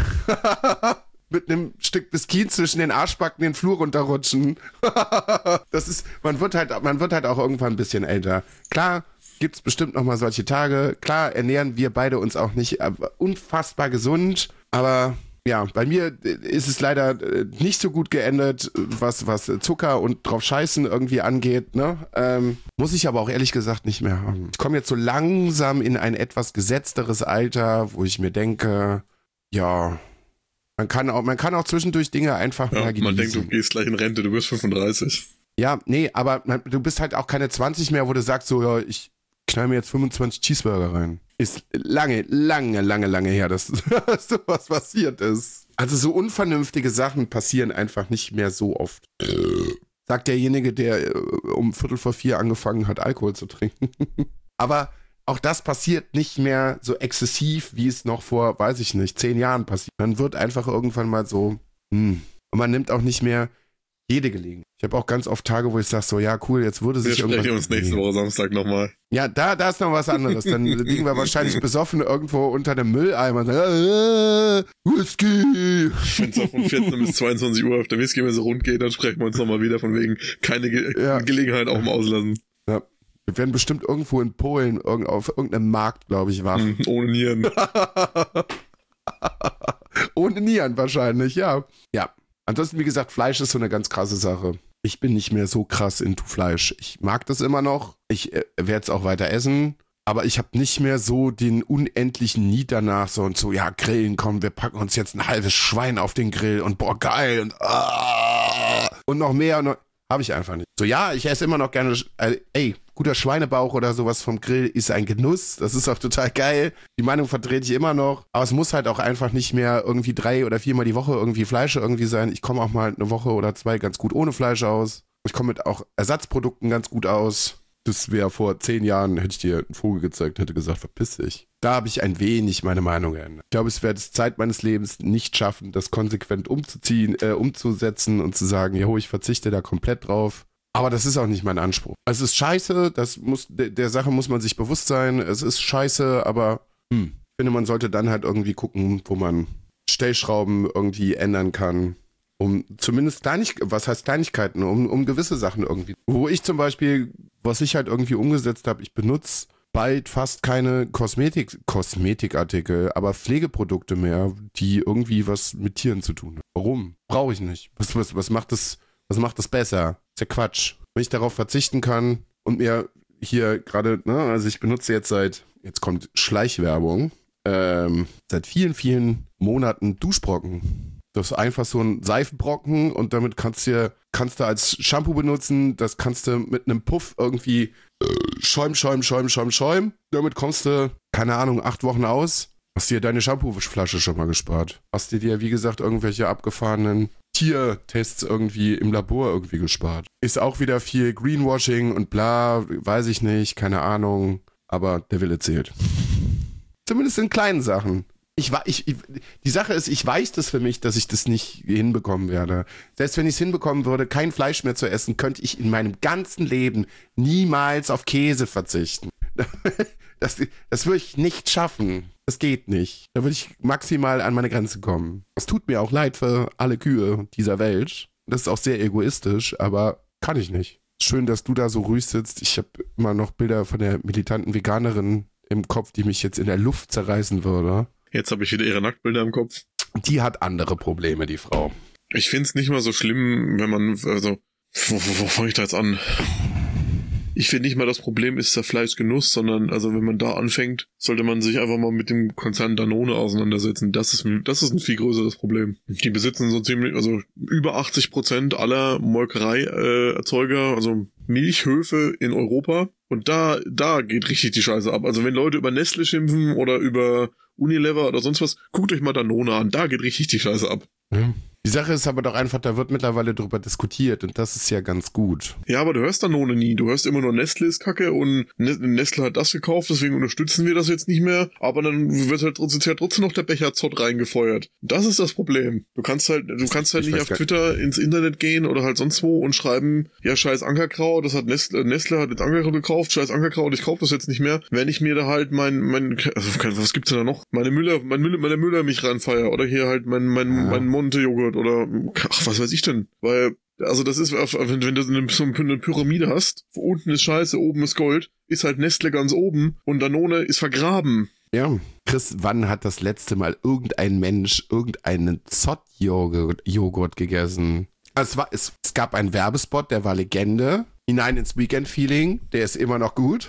mit einem Stück Biskuit zwischen den Arschbacken den Flur runterrutschen. Das ist, man wird halt, man wird halt auch irgendwann ein bisschen älter. Klar, gibt's bestimmt noch mal solche Tage. Klar ernähren wir beide uns auch nicht unfassbar gesund, aber ja, bei mir ist es leider nicht so gut geendet, was, was Zucker und drauf scheißen irgendwie angeht, ne? Ähm, muss ich aber auch ehrlich gesagt nicht mehr haben. Ich komme jetzt so langsam in ein etwas gesetzteres Alter, wo ich mir denke, ja, man kann auch, man kann auch zwischendurch Dinge einfach ja, mal genießen. Man denkt, du gehst gleich in Rente, du bist fünfunddreißig. Ja, nee, aber man, du bist halt auch keine zwanzig mehr, wo du sagst so, ja, ich knall mir jetzt fünfundzwanzig Cheeseburger rein. Ist lange, lange, lange, lange her, dass sowas passiert ist. Also so unvernünftige Sachen passieren einfach nicht mehr so oft. Sagt derjenige, der um Viertel vor vier angefangen hat, Alkohol zu trinken. Aber auch das passiert nicht mehr so exzessiv, wie es noch vor, weiß ich nicht, zehn Jahren passiert. Man wird einfach irgendwann mal so, hm. Und man nimmt auch nicht mehr jede Gelegenheit. Ich habe auch ganz oft Tage, wo ich sage so, ja cool, jetzt würde sich irgendwas... Wir sprechen uns nächste Woche Samstag nochmal. Ja, da, da ist noch was anderes. Dann liegen wir wahrscheinlich besoffen irgendwo unter dem Mülleimer und sagen, äh, Whisky. Wenn es auch von vierzehn bis zweiundzwanzig Uhr auf der Whisky-Messe rund geht, dann sprechen wir uns nochmal wieder von wegen keine Ge- ja. Gelegenheit auch mal auslassen. Ja. Wir werden bestimmt irgendwo in Polen irg- auf irgendeinem Markt, glaube ich, wach. Mhm, ohne Nieren. Ohne Nieren wahrscheinlich, ja. Ja. Ansonsten, wie gesagt, Fleisch ist so eine ganz krasse Sache. Ich bin nicht mehr so krass into Fleisch. Ich mag das immer noch. Ich äh, werde es auch weiter essen. Aber ich habe nicht mehr so den unendlichen Need danach. So und so, ja, grillen, komm, wir packen uns jetzt ein halbes Schwein auf den Grill. Und boah, geil. Und, ah, und noch mehr. Und noch, habe ich einfach nicht. So, ja, ich esse immer noch gerne, äh, ey, guter Schweinebauch oder sowas vom Grill ist ein Genuss. Das ist auch total geil. Die Meinung vertrete ich immer noch. Aber es muss halt auch einfach nicht mehr irgendwie drei oder viermal die Woche irgendwie Fleisch irgendwie sein. Ich komme auch mal eine Woche oder zwei ganz gut ohne Fleisch aus. Ich komme mit auch Ersatzprodukten ganz gut aus. Das wäre vor zehn Jahren, hätte ich dir einen Vogel gezeigt, hätte gesagt, verpiss dich. Da habe ich ein wenig meine Meinung geändert. Ich glaube, es werde es Zeit meines Lebens nicht schaffen, das konsequent umzuziehen, äh, umzusetzen und zu sagen, jo, ich verzichte da komplett drauf. Aber das ist auch nicht mein Anspruch. Es ist scheiße, das muss, der, der Sache muss man sich bewusst sein. Es ist scheiße, aber hm, ich finde, man sollte dann halt irgendwie gucken, wo man Stellschrauben irgendwie ändern kann. Um zumindest Kleinig, was heißt Kleinigkeiten, um, um gewisse Sachen irgendwie. Wo ich zum Beispiel, was ich halt irgendwie umgesetzt habe, ich benutze bald fast keine Kosmetik, Kosmetikartikel, aber Pflegeprodukte mehr, die irgendwie was mit Tieren zu tun haben. Warum? Brauche ich nicht. Was, was, was macht das, was macht das besser? Ist ja Quatsch. Wenn ich darauf verzichten kann und mir hier gerade, ne, also ich benutze jetzt seit, jetzt kommt Schleichwerbung, ähm, seit vielen, vielen Monaten Duschbrocken. Das ist einfach so ein Seifenbrocken und damit kannst du kannst du als Shampoo benutzen. Das kannst du mit einem Puff irgendwie äh, schäum, schäum, schäum, schäum, schäum. Damit kommst du, keine Ahnung, acht Wochen aus. Hast dir deine Shampooflasche schon mal gespart. Hast dir dir, wie gesagt, irgendwelche abgefahrenen Tiertests irgendwie im Labor irgendwie gespart. Ist auch wieder viel Greenwashing und bla, weiß ich nicht, keine Ahnung, aber der Wille zählt. Zumindest in kleinen Sachen. Ich, ich, ich, die Sache ist, ich weiß das für mich, dass ich das nicht hinbekommen werde. Selbst wenn ich es hinbekommen würde, kein Fleisch mehr zu essen, könnte ich in meinem ganzen Leben niemals auf Käse verzichten. Das, das würde ich nicht schaffen. Das geht nicht. Da würde ich maximal an meine Grenze kommen. Es tut mir auch leid für alle Kühe dieser Welt. Das ist auch sehr egoistisch, aber kann ich nicht. Schön, dass du da so ruhig sitzt. Ich habe immer noch Bilder von der militanten Veganerin im Kopf, die mich jetzt in der Luft zerreißen würde. Jetzt habe ich wieder ihre Nacktbilder im Kopf. Die hat andere Probleme, die Frau. Ich find's nicht mal so schlimm, wenn man, also, wo, wo, wo fange ich da jetzt an? Ich finde nicht mal, das Problem ist der Fleischgenuss, sondern, also, wenn man da anfängt, sollte man sich einfach mal mit dem Konzern Danone auseinandersetzen. Das ist, das ist ein viel größeres Problem. Die besitzen so ziemlich, also, über achtzig Prozent aller Molkerei-Erzeuger, also Milchhöfe in Europa. Und da, da geht richtig die Scheiße ab. Also, wenn Leute über Nestle schimpfen oder über Unilever oder sonst was, guckt euch mal Danone an, da geht richtig die Scheiße ab. Ja. Die Sache ist aber doch einfach, da wird mittlerweile drüber diskutiert und das ist ja ganz gut. Ja, aber du hörst Danone nie. Du hörst immer nur Nestle ist kacke und Nestle hat das gekauft, deswegen unterstützen wir das jetzt nicht mehr. Aber dann wird halt trotzdem, trotzdem noch der Becher Zott reingefeuert. Das ist das Problem. Du kannst halt, du kannst halt ich nicht auf Twitter ins Internet gehen oder halt sonst wo und schreiben, ja, scheiß Ankerkraut, das hat Nestle, Nestle hat jetzt Ankerkraut gekauft, scheiß Ankerkraut, ich kaufe das jetzt nicht mehr. Wenn ich mir da halt mein, mein, also was gibt's denn da noch? Meine Müller, mein Müller, meine Müller mich reinfeier oder hier halt mein, mein, ja. mein Monte-Joghurt oder, ach, was weiß ich denn? Weil, also das ist, wenn, wenn du so eine Pyramide hast, wo unten ist Scheiße, oben ist Gold, ist halt Nestle ganz oben und Danone ist vergraben. Ja. Chris, wann hat das letzte Mal irgendein Mensch irgendeinen Zott-Joghurt Joghurt gegessen? Also es, war, es, es gab einen Werbespot, der war Legende. Hinein ins Weekend-Feeling, der ist immer noch gut.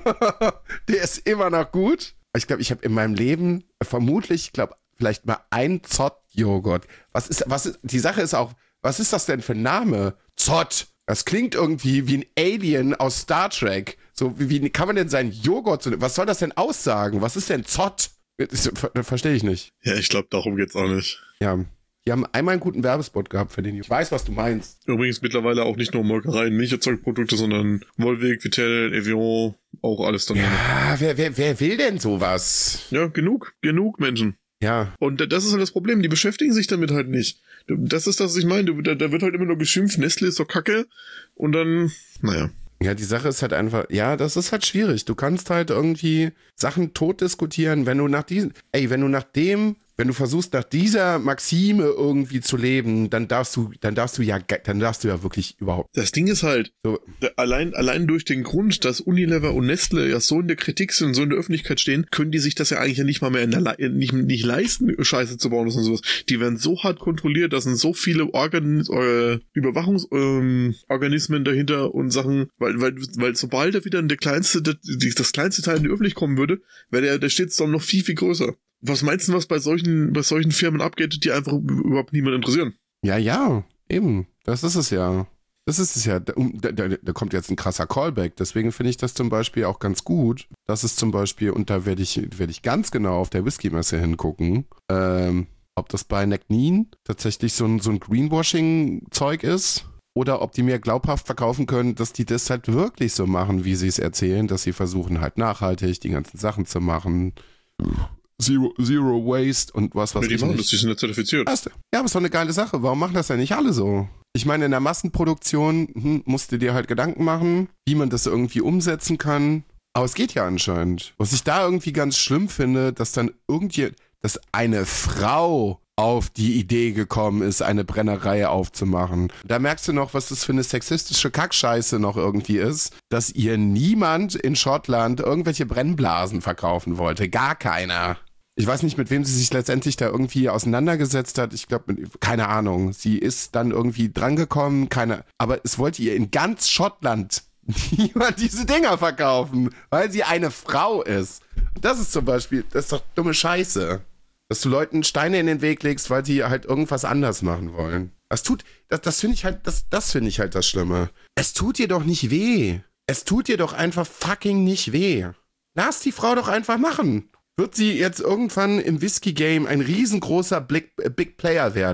Der ist immer noch gut. Ich glaube, ich habe in meinem Leben vermutlich, ich glaube, vielleicht mal ein Zott-Joghurt. Was ist, was ist, die Sache ist auch, was ist das denn für ein Name? Zott. Das klingt irgendwie wie ein Alien aus Star Trek. So, wie, wie kann man denn seinen Joghurt, was soll das denn aussagen? Was ist denn Zott? Das, das verstehe ich nicht. Ja, ich glaube, darum geht's auch nicht. Ja. Die haben einmal einen guten Werbespot gehabt für den. Ich weiß, was du meinst. Übrigens mittlerweile auch nicht nur Molkereien, Milcherzeugprodukte, sondern Volvic, Vittel, Evian, auch alles dann. Ja, wer, wer, wer will denn sowas? Ja, genug, genug Menschen. Ja. Und das ist halt das Problem, die beschäftigen sich damit halt nicht. Das ist das, was ich meine. Da, da wird halt immer nur geschimpft, Nestle ist doch kacke. Und dann, naja. Ja, die Sache ist halt einfach, ja, das ist halt schwierig. Du kannst halt irgendwie Sachen tot diskutieren, wenn du nach diesen, ey, wenn du nach dem, wenn du versuchst, nach dieser Maxime irgendwie zu leben, dann darfst du, dann darfst du ja, dann darfst du ja wirklich überhaupt. Das Ding ist halt, so. allein, allein durch den Grund, dass Unilever und Nestle ja so in der Kritik sind, so in der Öffentlichkeit stehen, können die sich das ja eigentlich ja nicht mal mehr in der Le- nicht, nicht leisten, Scheiße zu bauen und sowas. Die werden so hart kontrolliert, da sind so viele Organ, äh, Überwachungsorganismen ähm, dahinter und Sachen, weil, weil, weil sobald da wieder der kleinste, das, das kleinste Teil in die Öffentlichkeit kommen würde, wäre der, der Shitstorm noch viel, viel größer. Was meinst du, was bei solchen, bei solchen Firmen abgeht, die einfach überhaupt niemand interessieren? Ja, ja, eben. Das ist es ja. Das ist es ja. Da, da, da kommt jetzt ein krasser Callback. Deswegen finde ich das zum Beispiel auch ganz gut. Das ist zum Beispiel, und da werde ich, werde ich ganz genau auf der Whisky-Messe hingucken, ähm, ob das bei Neckneen tatsächlich so ein, so ein Greenwashing-Zeug ist. Oder ob die mir glaubhaft verkaufen können, dass die das halt wirklich so machen, wie sie es erzählen, dass sie versuchen halt nachhaltig die ganzen Sachen zu machen. Zero, Zero Waste und was was ja, die machen das, die sind ja zertifiziert. Ja, aber ist doch eine geile Sache. Warum machen das denn nicht alle so? Ich meine, in der Massenproduktion hm, musst du dir halt Gedanken machen, wie man das irgendwie umsetzen kann. Aber es geht ja anscheinend. Was ich da irgendwie ganz schlimm finde, dass dann irgendwie, dass eine Frau auf die Idee gekommen ist, eine Brennerei aufzumachen. Da merkst du noch, was das für eine sexistische Kackscheiße noch irgendwie ist, dass ihr niemand in Schottland irgendwelche Brennblasen verkaufen wollte. Gar keiner. Ich weiß nicht, mit wem sie sich letztendlich da irgendwie auseinandergesetzt hat. Ich glaube, keine Ahnung. Sie ist dann irgendwie drangekommen, keine. Aber es wollte ihr in ganz Schottland niemand diese Dinger verkaufen, weil sie eine Frau ist. Das ist zum Beispiel, das ist doch dumme Scheiße. Dass du Leuten Steine in den Weg legst, weil sie halt irgendwas anders machen wollen. Das tut, das, das finde ich halt, das, das finde ich halt das Schlimme. Es tut dir doch nicht weh. Es tut dir doch einfach fucking nicht weh. Lass die Frau doch einfach machen. Wird sie jetzt irgendwann im Whisky-Game ein riesengroßer Big, Big Player werden?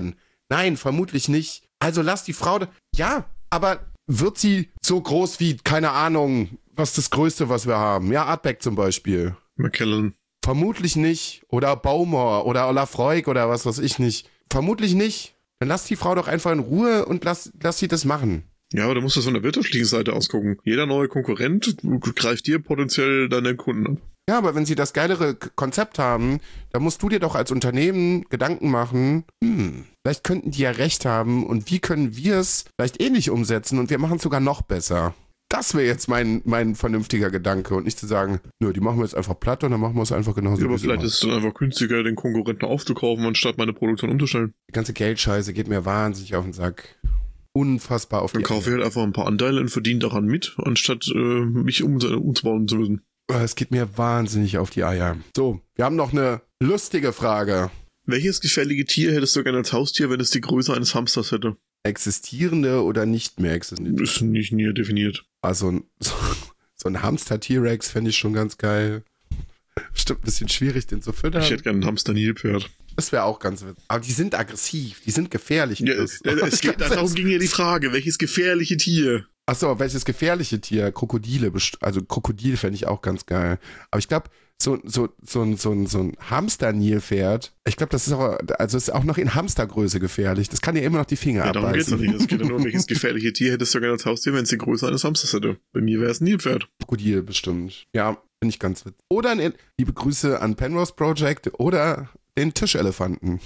Nein, vermutlich nicht. Also lass die Frau... Da- ja, aber wird sie so groß wie, keine Ahnung, was ist das Größte, was wir haben? Ja, Artback zum Beispiel. McKellen. Vermutlich nicht. Oder Baumer oder Olafroig oder was weiß ich nicht. Vermutlich nicht. Dann lass die Frau doch einfach in Ruhe und lass, lass sie das machen. Ja, aber du musst das von der wirtschaftlichen Seite ausgucken. Jeder neue Konkurrent greift dir potenziell deine Kunden an. Ja, aber wenn sie das geilere K- Konzept haben, dann musst du dir doch als Unternehmen Gedanken machen, hm, vielleicht könnten die ja recht haben und wie können wir es vielleicht ähnlich umsetzen und wir machen es sogar noch besser. Das wäre jetzt mein, mein vernünftiger Gedanke und nicht zu sagen, nö, die machen wir jetzt einfach platt und dann machen wir es einfach genauso. Ja, aber wie vielleicht immer. ist es dann einfach günstiger, den Konkurrenten aufzukaufen, anstatt meine Produktion umzustellen. Die ganze Geldscheiße geht mir wahnsinnig auf den Sack. Unfassbar auf Dann die kaufe ich halt einfach ein paar Anteile und verdiene daran mit, anstatt äh, mich um, umzubauen zu müssen. Es geht mir wahnsinnig auf die Eier. So, wir haben noch eine lustige Frage. Welches gefährliche Tier hättest du gerne als Haustier, wenn es die Größe eines Hamsters hätte? Existierende oder nicht mehr existierende? Ist nicht näher definiert. Also ein- so, so ein Hamster-T-Rex fände ich schon ganz geil. Bestimmt ein bisschen schwierig, den zu füttern. Ich hätte gerne ein Hamster-Nilpferd. Das wäre auch ganz witzig. Aber die sind aggressiv, die sind gefährlich. Ja, Das- es, es geht, darum ging ja die Frage, welches gefährliche Tier? Achso, welches gefährliche Tier? Krokodile, best- also Krokodil fände ich auch ganz geil. Aber ich glaube, so, so, so, ein- so, ein- so ein Hamster-Nilpferd, ich glaube, das ist auch, also ist auch noch in Hamstergröße gefährlich. Das kann ja immer noch die Finger Ja, darum geht's doch abbeißen. nicht. Es geht ja nur um, welches gefährliche Tier hättest du gerne als Haustier, wenn es die Größe eines Hamsters hätte. Bei mir wäre es ein Nilpferd. Krokodil bestimmt. Ja, finde ich ganz witzig. Oder ein, liebe Grüße an Penrose Project oder den Tischelefanten.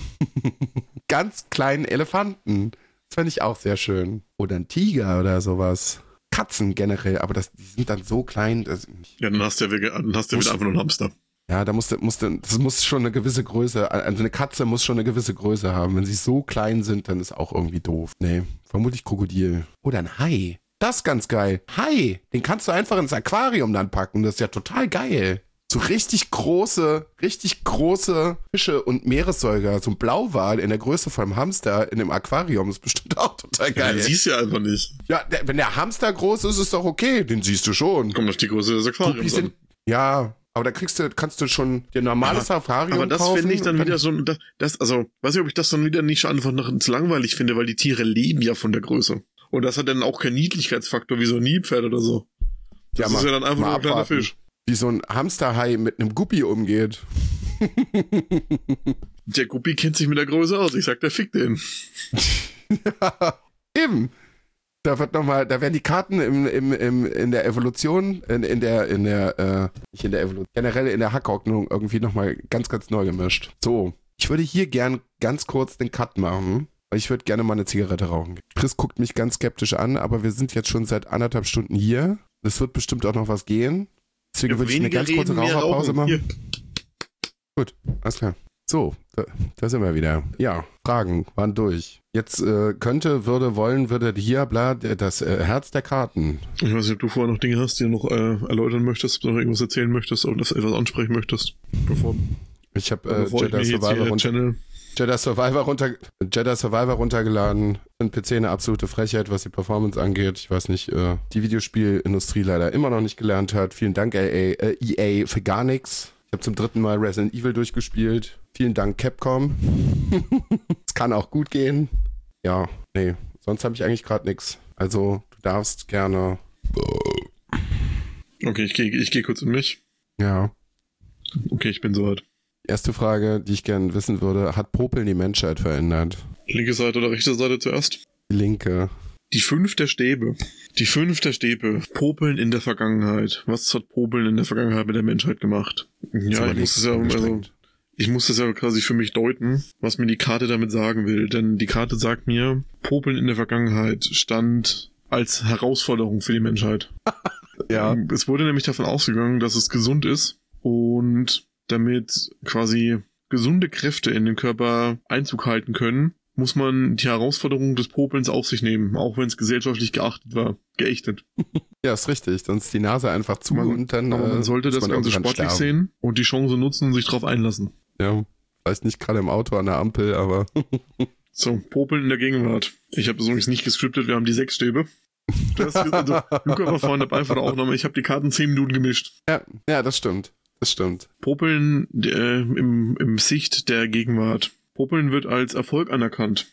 Ganz kleinen Elefanten. Das fände ich auch sehr schön. Oder ein Tiger oder sowas. Katzen generell, aber das, die sind dann so klein. Dass, Ja, dann hast du ja wieder, dann hast du ja wieder einfach nur einen Hamster. ja, da musste, musste, das muss schon eine gewisse Größe, also eine Katze muss schon eine gewisse Größe haben. Wenn sie so klein sind, dann ist auch irgendwie doof. Nee, vermutlich Krokodil. Oder ein Hai. Das ist ganz geil. Hai, den kannst du einfach ins Aquarium dann packen. Das ist ja total geil. So richtig große, richtig große Fische und Meeressäuger, so ein Blauwal in der Größe vom Hamster in dem Aquarium ist bestimmt auch total Ja, geil. den siehst du ja einfach nicht. Ja, der, wenn der Hamster groß ist, ist doch okay, den siehst du schon. Kommt auf die Größe des Aquariums Guppies an. sind, ja, aber da kriegst du, kannst du schon dir ein normales Aquarium Aber das kaufen. finde ich dann und wieder so, das, das, also, weiß nicht, ob ich das dann wieder nicht einfach noch zu langweilig finde, weil die Tiere leben ja von der Größe. Und das hat dann auch keinen Niedlichkeitsfaktor wie so ein Nilpferd oder so. Das Ja, ist mal- ja dann einfach mal nur ein kleiner abwarten. Fisch. Wie so ein Hamsterhai mit einem Guppi umgeht. Der Guppi kennt sich mit der Größe aus. Ich sag, der fickt den. Ja, eben. Da wird noch mal, da werden die Karten im, im, im, in der Evolution, in, in der, in der, äh, nicht in der Evolution, generell in der Hackordnung irgendwie nochmal ganz, ganz neu gemischt. So, ich würde hier gern ganz kurz den Cut machen, weil ich würde gerne mal eine Zigarette rauchen. Chris guckt mich ganz skeptisch an, aber wir sind jetzt schon seit anderthalb Stunden hier. Es wird bestimmt auch noch was gehen. Deswegen Ja, würde ich eine weniger ganz kurze reden, mehr Raucherpause rauchen. machen. Hier. Gut, alles klar. So, da, da sind wir wieder. Ja, Fragen waren durch. Jetzt äh, könnte, würde, wollen, würde, hier, bla, das äh, Herz der Karten. Ich weiß nicht, ob du vorher noch Dinge hast, die du noch äh, erläutern möchtest, noch irgendwas erzählen möchtest oder das etwas ansprechen möchtest, bevor, Ich habe äh, bevor ich mir Jedi, jetzt Survivor hier runter, Channel... Jedi, Survivor runter, Jedi Survivor runtergeladen. Ein P C eine absolute Frechheit, was die Performance angeht. Ich weiß nicht, äh, die Videospielindustrie leider immer noch nicht gelernt hat. Vielen Dank, E A, äh, E A für gar nichts. Ich habe zum dritten Mal Resident Evil durchgespielt. Vielen Dank, Capcom. Es kann auch gut gehen. Ja, nee, sonst habe ich eigentlich gerade nichts. Also, du darfst gerne. Okay, ich gehe ich geh kurz in mich. Ja. Okay, ich bin soweit. Erste Frage, die ich gerne wissen würde: Hat Popeln die Menschheit verändert? Linke Seite oder rechte Seite zuerst? Die linke. Die fünf der Stäbe. Die fünf der Stäbe. Popeln in der Vergangenheit. Was hat Popeln in der Vergangenheit mit der Menschheit gemacht? Ja, ich muss es ja, also, ich muss das ja quasi für mich deuten, was mir die Karte damit sagen will. Denn die Karte sagt mir, Popeln in der Vergangenheit stand als Herausforderung für die Menschheit. Ja. Es wurde nämlich davon ausgegangen, dass es gesund ist und damit quasi gesunde Kräfte in den Körper Einzug halten können, muss man die Herausforderung des Popelns auf sich nehmen, auch wenn es gesellschaftlich geachtet war, geächtet. Ja, ist richtig. Sonst die Nase einfach zu Man, und dann. aber man äh, sollte ist das man Ganze irgendwann sportlich sterben. sehen und die Chance nutzen und sich drauf einlassen. Ja, vielleicht nicht gerade im Auto an der Ampel, aber. So, Popeln in der Gegenwart. Ich habe das übrigens nicht gescriptet, wir haben die sechs Stäbe. Das, also, Luca war vorhin dabei vor der Aufnahme, ich habe die Karten zehn Minuten gemischt. ja, ja, das stimmt. Das stimmt. Popeln äh, im, im Sicht der Gegenwart. Popeln wird als Erfolg anerkannt.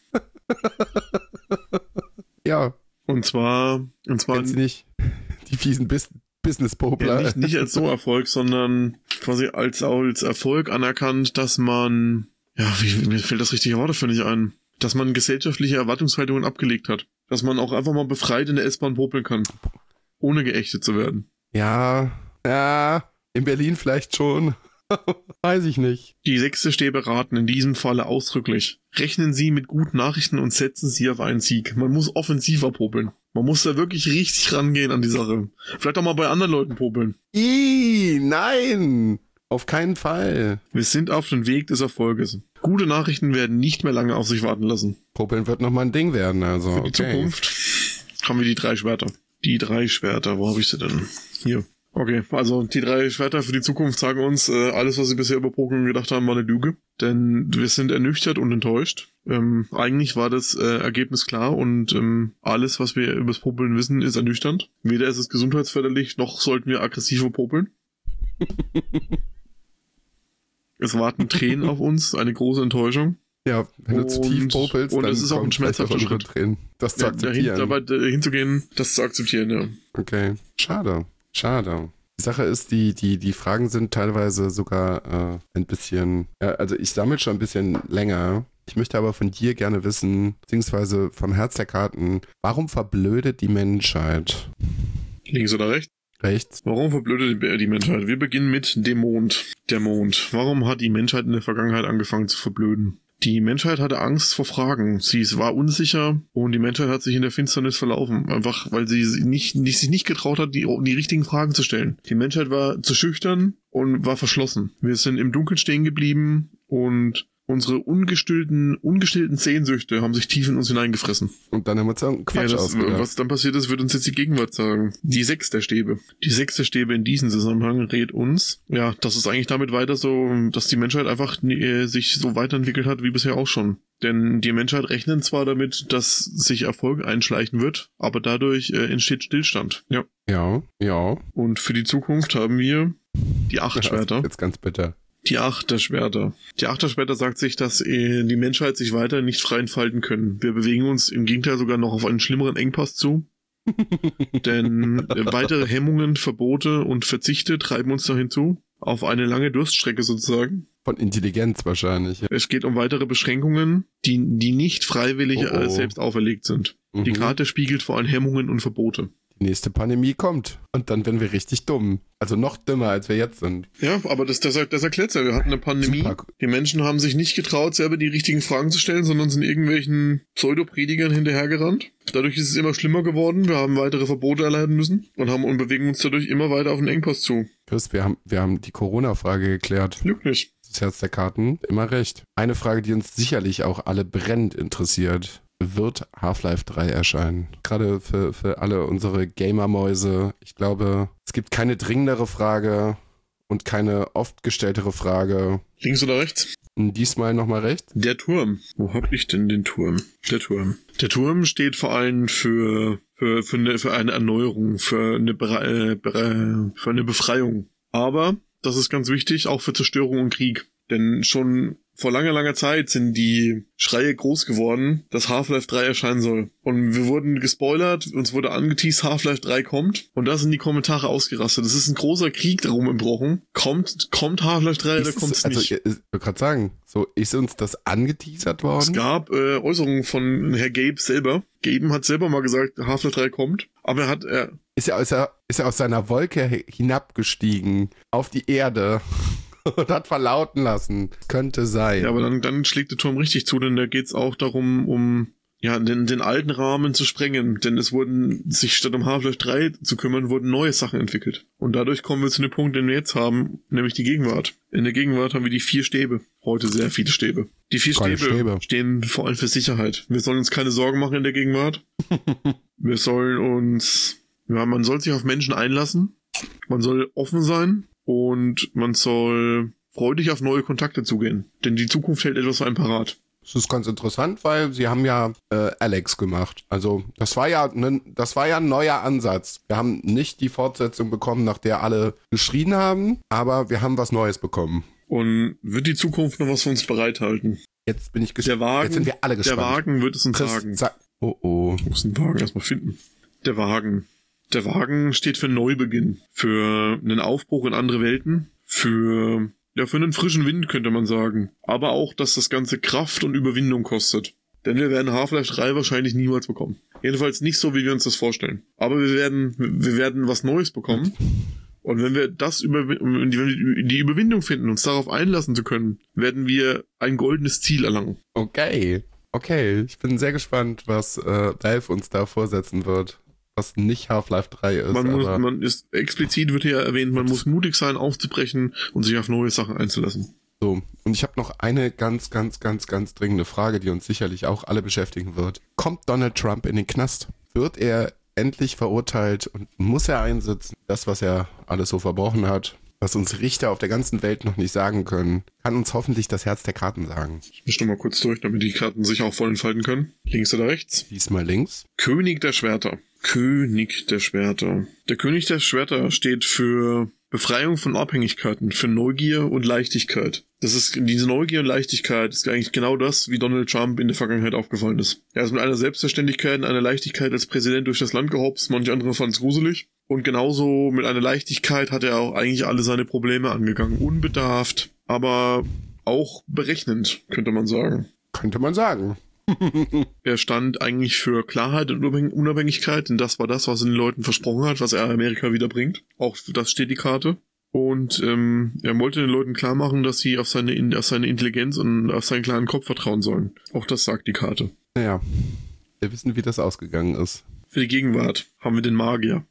Ja. Und zwar, und zwar Kennst du nicht die fiesen Bis Business-Popler? ja, nicht, nicht als so Erfolg, sondern quasi als, als Erfolg anerkannt, dass man, ja, wie, mir fällt das richtige Wort dafür nicht ein, dass man gesellschaftliche Erwartungshaltungen abgelegt hat. Dass man auch einfach mal befreit in der S-Bahn popeln kann, ohne geächtet zu werden. Ja, ja, in Berlin vielleicht schon. Weiß ich nicht. Die sechste Stäbe raten in diesem Falle ausdrücklich. Rechnen Sie mit guten Nachrichten und setzen Sie auf einen Sieg. Man muss offensiver popeln. Man muss da wirklich richtig rangehen an die Sache. Vielleicht auch mal bei anderen Leuten popeln. Ih, nein! Auf keinen Fall. Wir sind auf dem Weg des Erfolges. Gute Nachrichten werden nicht mehr lange auf sich warten lassen. Popeln wird nochmal ein Ding werden, also. Für die okay. Zukunft haben wir die drei Schwerter. Die drei Schwerter, wo habe ich sie denn? Hier. Okay, also die drei Schwerter für die Zukunft sagen uns, äh, alles, was sie bisher über Pokémon gedacht haben, war eine Lüge. Denn wir sind ernüchtert und enttäuscht. Ähm, eigentlich war das äh, Ergebnis klar und ähm, alles, was wir über das Popeln wissen, ist ernüchternd. Weder ist es gesundheitsförderlich, noch sollten wir aggressiver popeln. Es warten Tränen auf uns, eine große Enttäuschung. Ja, wenn du Und- zu tief popelst, und dann es ist auch ein kommt vielleicht schmerzhafter unsere Schritt. Tränen. Das zu Ja, dahin, akzeptieren. dabei äh, hinzugehen, das zu akzeptieren, ja. Okay, schade, schade. Die Sache ist, die, die, die Fragen sind teilweise sogar äh, ein bisschen, ja, also ich sammle schon ein bisschen länger. Ich möchte aber von dir gerne wissen, beziehungsweise vom Herz der Karten, warum verblödet die Menschheit? Links oder rechts? Rechts? Warum verblödet die- die Menschheit? Wir beginnen mit dem Mond. Der Mond. Warum hat die Menschheit in der Vergangenheit angefangen zu verblöden? Die Menschheit hatte Angst vor Fragen. Sie war unsicher und die Menschheit hat sich in der Finsternis verlaufen. Einfach, weil sie nicht, nicht, sich nicht getraut hat, die, die richtigen Fragen zu stellen. Die Menschheit war zu schüchtern und war verschlossen. Wir sind im Dunkeln stehen geblieben und unsere ungestillten, ungestillten Sehnsüchte haben sich tief in uns hineingefressen. Und dann haben wir uns irgendeinen Quatsch Ja, das, ausgedacht. was dann passiert ist, wird uns jetzt die Gegenwart sagen. Die sechs der Stäbe. Die sechs der Stäbe in diesem Zusammenhang rät uns, ja, dass es eigentlich damit weiter so, dass die Menschheit einfach äh, sich so weiterentwickelt hat wie bisher auch schon. Denn die Menschheit rechnet zwar damit, dass sich Erfolg einschleichen wird, aber dadurch äh, entsteht Stillstand. Ja. Ja, ja. Und für die Zukunft haben wir die acht Schwerter. Jetzt ganz bitter. Die Acht der Schwerter. Die Acht der Schwerter sagt sich, dass äh, die Menschheit sich weiter nicht frei entfalten können. Wir bewegen uns im Gegenteil sogar noch auf einen schlimmeren Engpass zu. Denn äh, weitere Hemmungen, Verbote und Verzichte treiben uns dahin zu. Auf eine lange Durststrecke sozusagen. Von Intelligenz wahrscheinlich. Ja. Es geht um weitere Beschränkungen, die, die nicht freiwillig Oh, oh. äh, selbst auferlegt sind. Die Mhm. Karte spiegelt vor allem Hemmungen und Verbote. Die nächste Pandemie kommt. Und dann werden wir richtig dumm. Also noch dümmer, als wir jetzt sind. Ja, aber das, das, das erklärt's ja. Wir hatten eine Pandemie. Super. Die Menschen haben sich nicht getraut, selber die richtigen Fragen zu stellen, sondern sind irgendwelchen Pseudopredigern hinterhergerannt. Dadurch ist es immer schlimmer geworden. Wir haben weitere Verbote erleiden müssen und haben und bewegen uns dadurch immer weiter auf den Engpass zu. Chris, wir haben, wir haben die Corona-Frage geklärt. Glücklich. Das Herz der Karten, immer recht. Eine Frage, die uns sicherlich auch alle brennend interessiert. Wird Half-Life drei erscheinen? Gerade für, für alle unsere Gamer-Mäuse. Ich glaube, es gibt keine dringendere Frage und keine oft gestelltere Frage. Links oder rechts? Diesmal nochmal rechts. Der Turm. Wo hab ich denn den Turm? Der Turm. Der Turm steht vor allem für, für, für, eine, für eine Erneuerung, für eine, Bere, Bere, für eine Befreiung. Aber, das ist ganz wichtig, auch für Zerstörung und Krieg. Denn schon vor langer, langer Zeit sind die Schreie groß geworden, dass Half-Life drei erscheinen soll. Und wir wurden gespoilert, uns wurde angeteased, Half-Life drei kommt. Und da sind die Kommentare ausgerastet. Das ist ein großer Krieg darum entbrochen. Kommt, kommt Half-Life drei oder Ist es- kommt's also, nicht? ich wollte gerade sagen, so ist uns das angeteasert Es worden? gab äh, Äußerungen von Herr Gabe selber. Gabe hat selber mal gesagt, Half-Life drei kommt. Aber er hat, äh, Ist er, ist, er, ist er aus seiner Wolke he- hinabgestiegen auf die Erde und hat verlauten lassen. Könnte sein. ja, aber dann, dann schlägt der Turm richtig zu, denn da geht's auch darum, um ja den, den alten Rahmen zu sprengen. Denn es wurden, sich statt um Half-Life drei zu kümmern, wurden neue Sachen entwickelt. Und dadurch kommen wir zu dem Punkt, den wir jetzt haben, nämlich die Gegenwart. In der Gegenwart haben wir die vier Stäbe. Heute sehr viele Stäbe. Die vier Keine Stäbe, Stäbe. stehen vor allem für Sicherheit. Wir sollen uns keine Sorgen machen in der Gegenwart. Wir sollen uns, ja, man soll sich auf Menschen einlassen. Man soll offen sein und man soll freudig auf neue Kontakte zugehen. Denn die Zukunft hält etwas für einen parat. Das ist ganz interessant, weil sie haben ja äh, Alex gemacht. Also das war ja ne, das war ja ein neuer Ansatz. Wir haben nicht die Fortsetzung bekommen, nach der alle geschrien haben, aber wir haben was Neues bekommen. Und wird die Zukunft noch was für uns bereithalten? Jetzt bin ich gespannt. Der Wagen, Jetzt sind wir alle gespannt. Der Wagen wird es uns Chris, sagen. Sag, oh oh. Ich muss den Wagen erstmal finden. Der Wagen. Der Wagen steht für Neubeginn. Für einen Aufbruch in andere Welten. Für, ja, für einen frischen Wind, könnte man sagen. Aber auch, dass das Ganze Kraft und Überwindung kostet. Denn wir werden Half-Life drei wahrscheinlich niemals bekommen. Jedenfalls nicht so, wie wir uns das vorstellen. Aber wir werden, wir werden was Neues bekommen. Und wenn wir das über, wenn wir die Überwindung finden, uns darauf einlassen zu können, werden wir ein goldenes Ziel erlangen. Okay, okay. Ich bin sehr gespannt, was äh, Valve uns da vorsetzen wird. Was nicht Half-Life drei ist. Man muss, aber man ist, explizit wird hier erwähnt, man muss mutig sein, aufzubrechen und sich auf neue Sachen einzulassen. So, und ich habe noch eine ganz, ganz, ganz, ganz dringende Frage, die uns sicherlich auch alle beschäftigen wird. Kommt Donald Trump in den Knast? Wird er endlich verurteilt und muss er einsitzen? Das, was er alles so verbrochen hat, was uns Richter auf der ganzen Welt noch nicht sagen können, kann uns hoffentlich das Herz der Karten sagen. Ich mische nochmal kurz durch, damit die Karten sich auch voll entfalten können. Links oder rechts? Diesmal links. König der Schwerter. König der Schwerter. Der König der Schwerter steht für Befreiung von Abhängigkeiten, für Neugier und Leichtigkeit. Das ist, diese Neugier und Leichtigkeit ist eigentlich genau das, wie Donald Trump in der Vergangenheit aufgefallen ist. Er ist mit einer Selbstverständlichkeit und einer Leichtigkeit als Präsident durch das Land gehopst, manche andere fanden es gruselig. Und genauso mit einer Leichtigkeit hat er auch eigentlich alle seine Probleme angegangen. Unbedarft, aber auch berechnend, könnte man sagen. Könnte man sagen. Er stand eigentlich für Klarheit und Unabhängigkeit, denn das war das, was er den Leuten versprochen hat, was er Amerika wiederbringt. Auch das steht die Karte. Und ähm, er wollte den Leuten klar machen, dass sie auf seine, auf seine Intelligenz und auf seinen kleinen Kopf vertrauen sollen. Auch das sagt die Karte. Naja, wir wissen, wie das ausgegangen ist. Für die Gegenwart haben wir den Magier.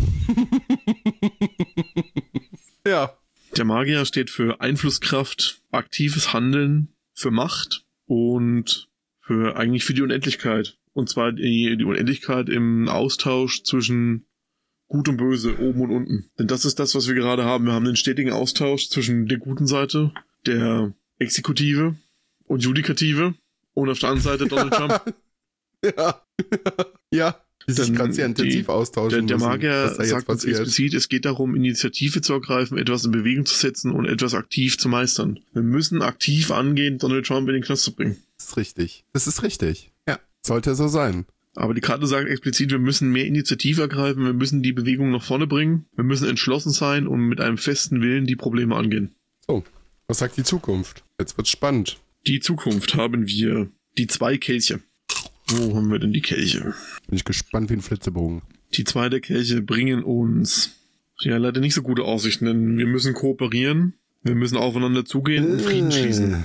Ja. Der Magier steht für Einflusskraft, aktives Handeln, für Macht und für eigentlich für die Unendlichkeit. Und zwar die, die Unendlichkeit im Austausch zwischen Gut und Böse, oben und unten. Denn das ist das, was wir gerade haben. Wir haben den stetigen Austausch zwischen der guten Seite, der Exekutive und Judikative und auf der anderen Seite Donald Trump. Ja. Ja. Die sich gerade sehr intensiv die, austauschen Der, der müssen, Magier sagt uns explizit, es geht darum, Initiative zu ergreifen, etwas in Bewegung zu setzen und etwas aktiv zu meistern. Wir müssen aktiv angehen, Donald Trump in den Knast zu bringen. Das ist richtig. Das ist richtig. Ja, sollte so sein. Aber die Karte sagt explizit, wir müssen mehr Initiative ergreifen, wir müssen die Bewegung nach vorne bringen, wir müssen entschlossen sein und mit einem festen Willen die Probleme angehen. So, was sagt die Zukunft? Jetzt wird's spannend. Die Zukunft haben wir die zwei Kelche. Wo haben wir denn die Kelche? Bin ich gespannt wie ein Flitzebogen. Die zwei der Kelche bringen uns ja leider nicht so gute Aussichten, denn wir müssen kooperieren, wir müssen aufeinander zugehen und Frieden schließen.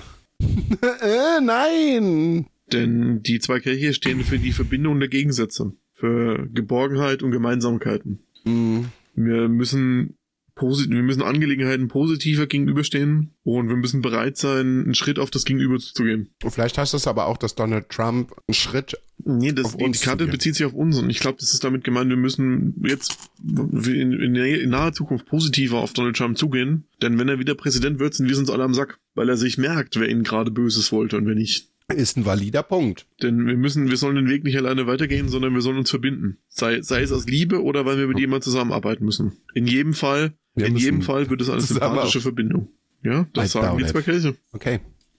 äh, nein! Denn die zwei Kelche stehen für die Verbindung der Gegensätze, für Geborgenheit und Gemeinsamkeiten. Mhm. Wir müssen posit- wir müssen Angelegenheiten positiver gegenüberstehen und wir müssen bereit sein, einen Schritt auf das Gegenüber zu gehen. Und vielleicht heißt das aber auch, dass Donald Trump einen Schritt Nee, das, auf die, uns die Karte zugehen. bezieht sich auf uns und ich glaube, das ist damit gemeint, wir müssen jetzt in, in, in naher Zukunft positiver auf Donald Trump zugehen, denn wenn er wieder Präsident wird, sind wir uns alle am Sack, weil er sich merkt, wer ihn gerade Böses wollte und wer nicht. Ist ein valider Punkt. Denn wir müssen, wir sollen den Weg nicht alleine weitergehen, sondern wir sollen uns verbinden. Sei, sei es aus Liebe oder weil wir mit jemandem zusammenarbeiten müssen. In jedem Fall, Wir in müssen jedem Fall wird es eine sympathische Verbindung. Ja, das I sagen doubt die zwei it. Kelche. Okay.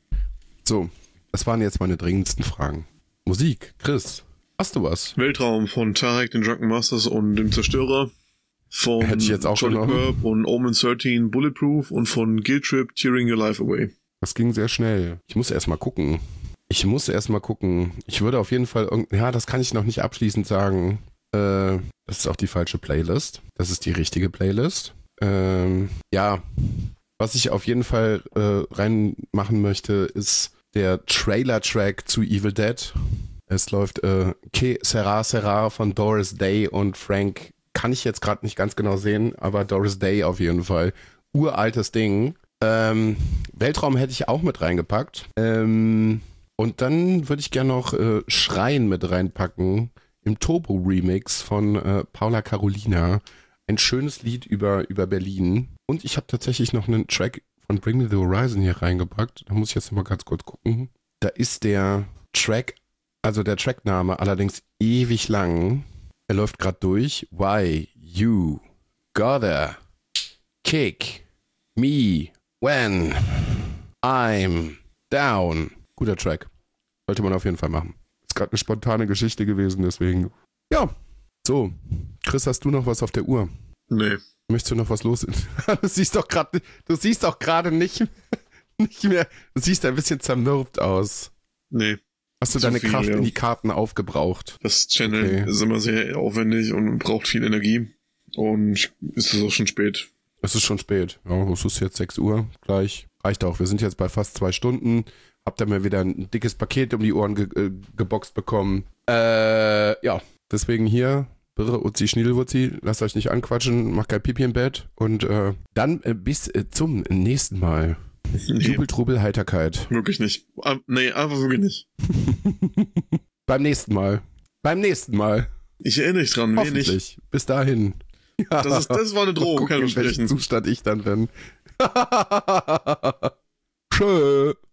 So, das waren jetzt meine dringendsten Fragen. Musik, Chris, hast du was? Weltraum von Tarek, den Drunken Masters und dem Zerstörer. Von Hätte ich jetzt auch Charlie genommen. Kirk und Omen dreizehn Bulletproof und von Guilt Trip Tearing Your Life Away. Das ging sehr schnell. Ich muss erst mal gucken. Ich muss erst mal gucken. Ich würde auf jeden Fall irgend... Ja, das kann ich noch nicht abschließend sagen. Äh, das ist auch die falsche Playlist. Das ist die richtige Playlist. Ähm, ja, was ich auf jeden Fall äh, reinmachen möchte, ist der Trailer-Track zu Evil Dead. Es läuft äh, Que Sera Sera von Doris Day und Frank. Kann ich jetzt gerade nicht ganz genau sehen, aber Doris Day auf jeden Fall. Uraltes Ding. Ähm, Weltraum hätte ich auch mit reingepackt. Ähm, und dann würde ich gerne noch äh, Schreien mit reinpacken im Turbo-Remix von äh, Paula Carolina. Ein schönes Lied über, über Berlin. Und ich habe tatsächlich noch einen Track von Bring Me The Horizon hier reingepackt. Da muss ich jetzt noch mal ganz kurz gucken. Da ist der Track, also der Trackname allerdings ewig lang. Er läuft gerade durch. Why you gotta kick me when I'm down. Guter Track. Sollte man auf jeden Fall machen. Ist gerade eine spontane Geschichte gewesen, deswegen. Ja. So. Chris, hast du noch was auf der Uhr? Nee. Möchtest du noch was los? Du siehst doch gerade, du siehst doch gerade nicht, nicht mehr, du siehst ein bisschen zermürbt aus. Nee. Hast du Zu deine viel, Kraft ja. in die Karten aufgebraucht? Das Channel Okay. ist immer sehr aufwendig und braucht viel Energie. Und es ist auch schon spät. Es ist schon spät. Ja, es ist jetzt sechs Uhr gleich. Reicht auch. Wir sind jetzt bei fast zwei Stunden. Habt ihr mir wieder ein dickes Paket um die Ohren ge äh, geboxt bekommen. Äh, ja. Deswegen hier, Birre, Uzi, Schniedelwurzi, lasst euch nicht anquatschen, macht kein Pipi im Bett. Und äh, dann äh, bis äh, zum nächsten Mal. Nee, Jubel, Trubel, Heiterkeit. wirklich nicht. Ah, nee, einfach wirklich nicht. Beim nächsten Mal. Beim nächsten Mal. Ich erinnere mich dran, wenig. Hoffentlich. Bis dahin. Ja. Das, ist, das war eine Drohung, Mal kein gucken, in welchem Versprechen. Zustand ich dann bin. Tschö.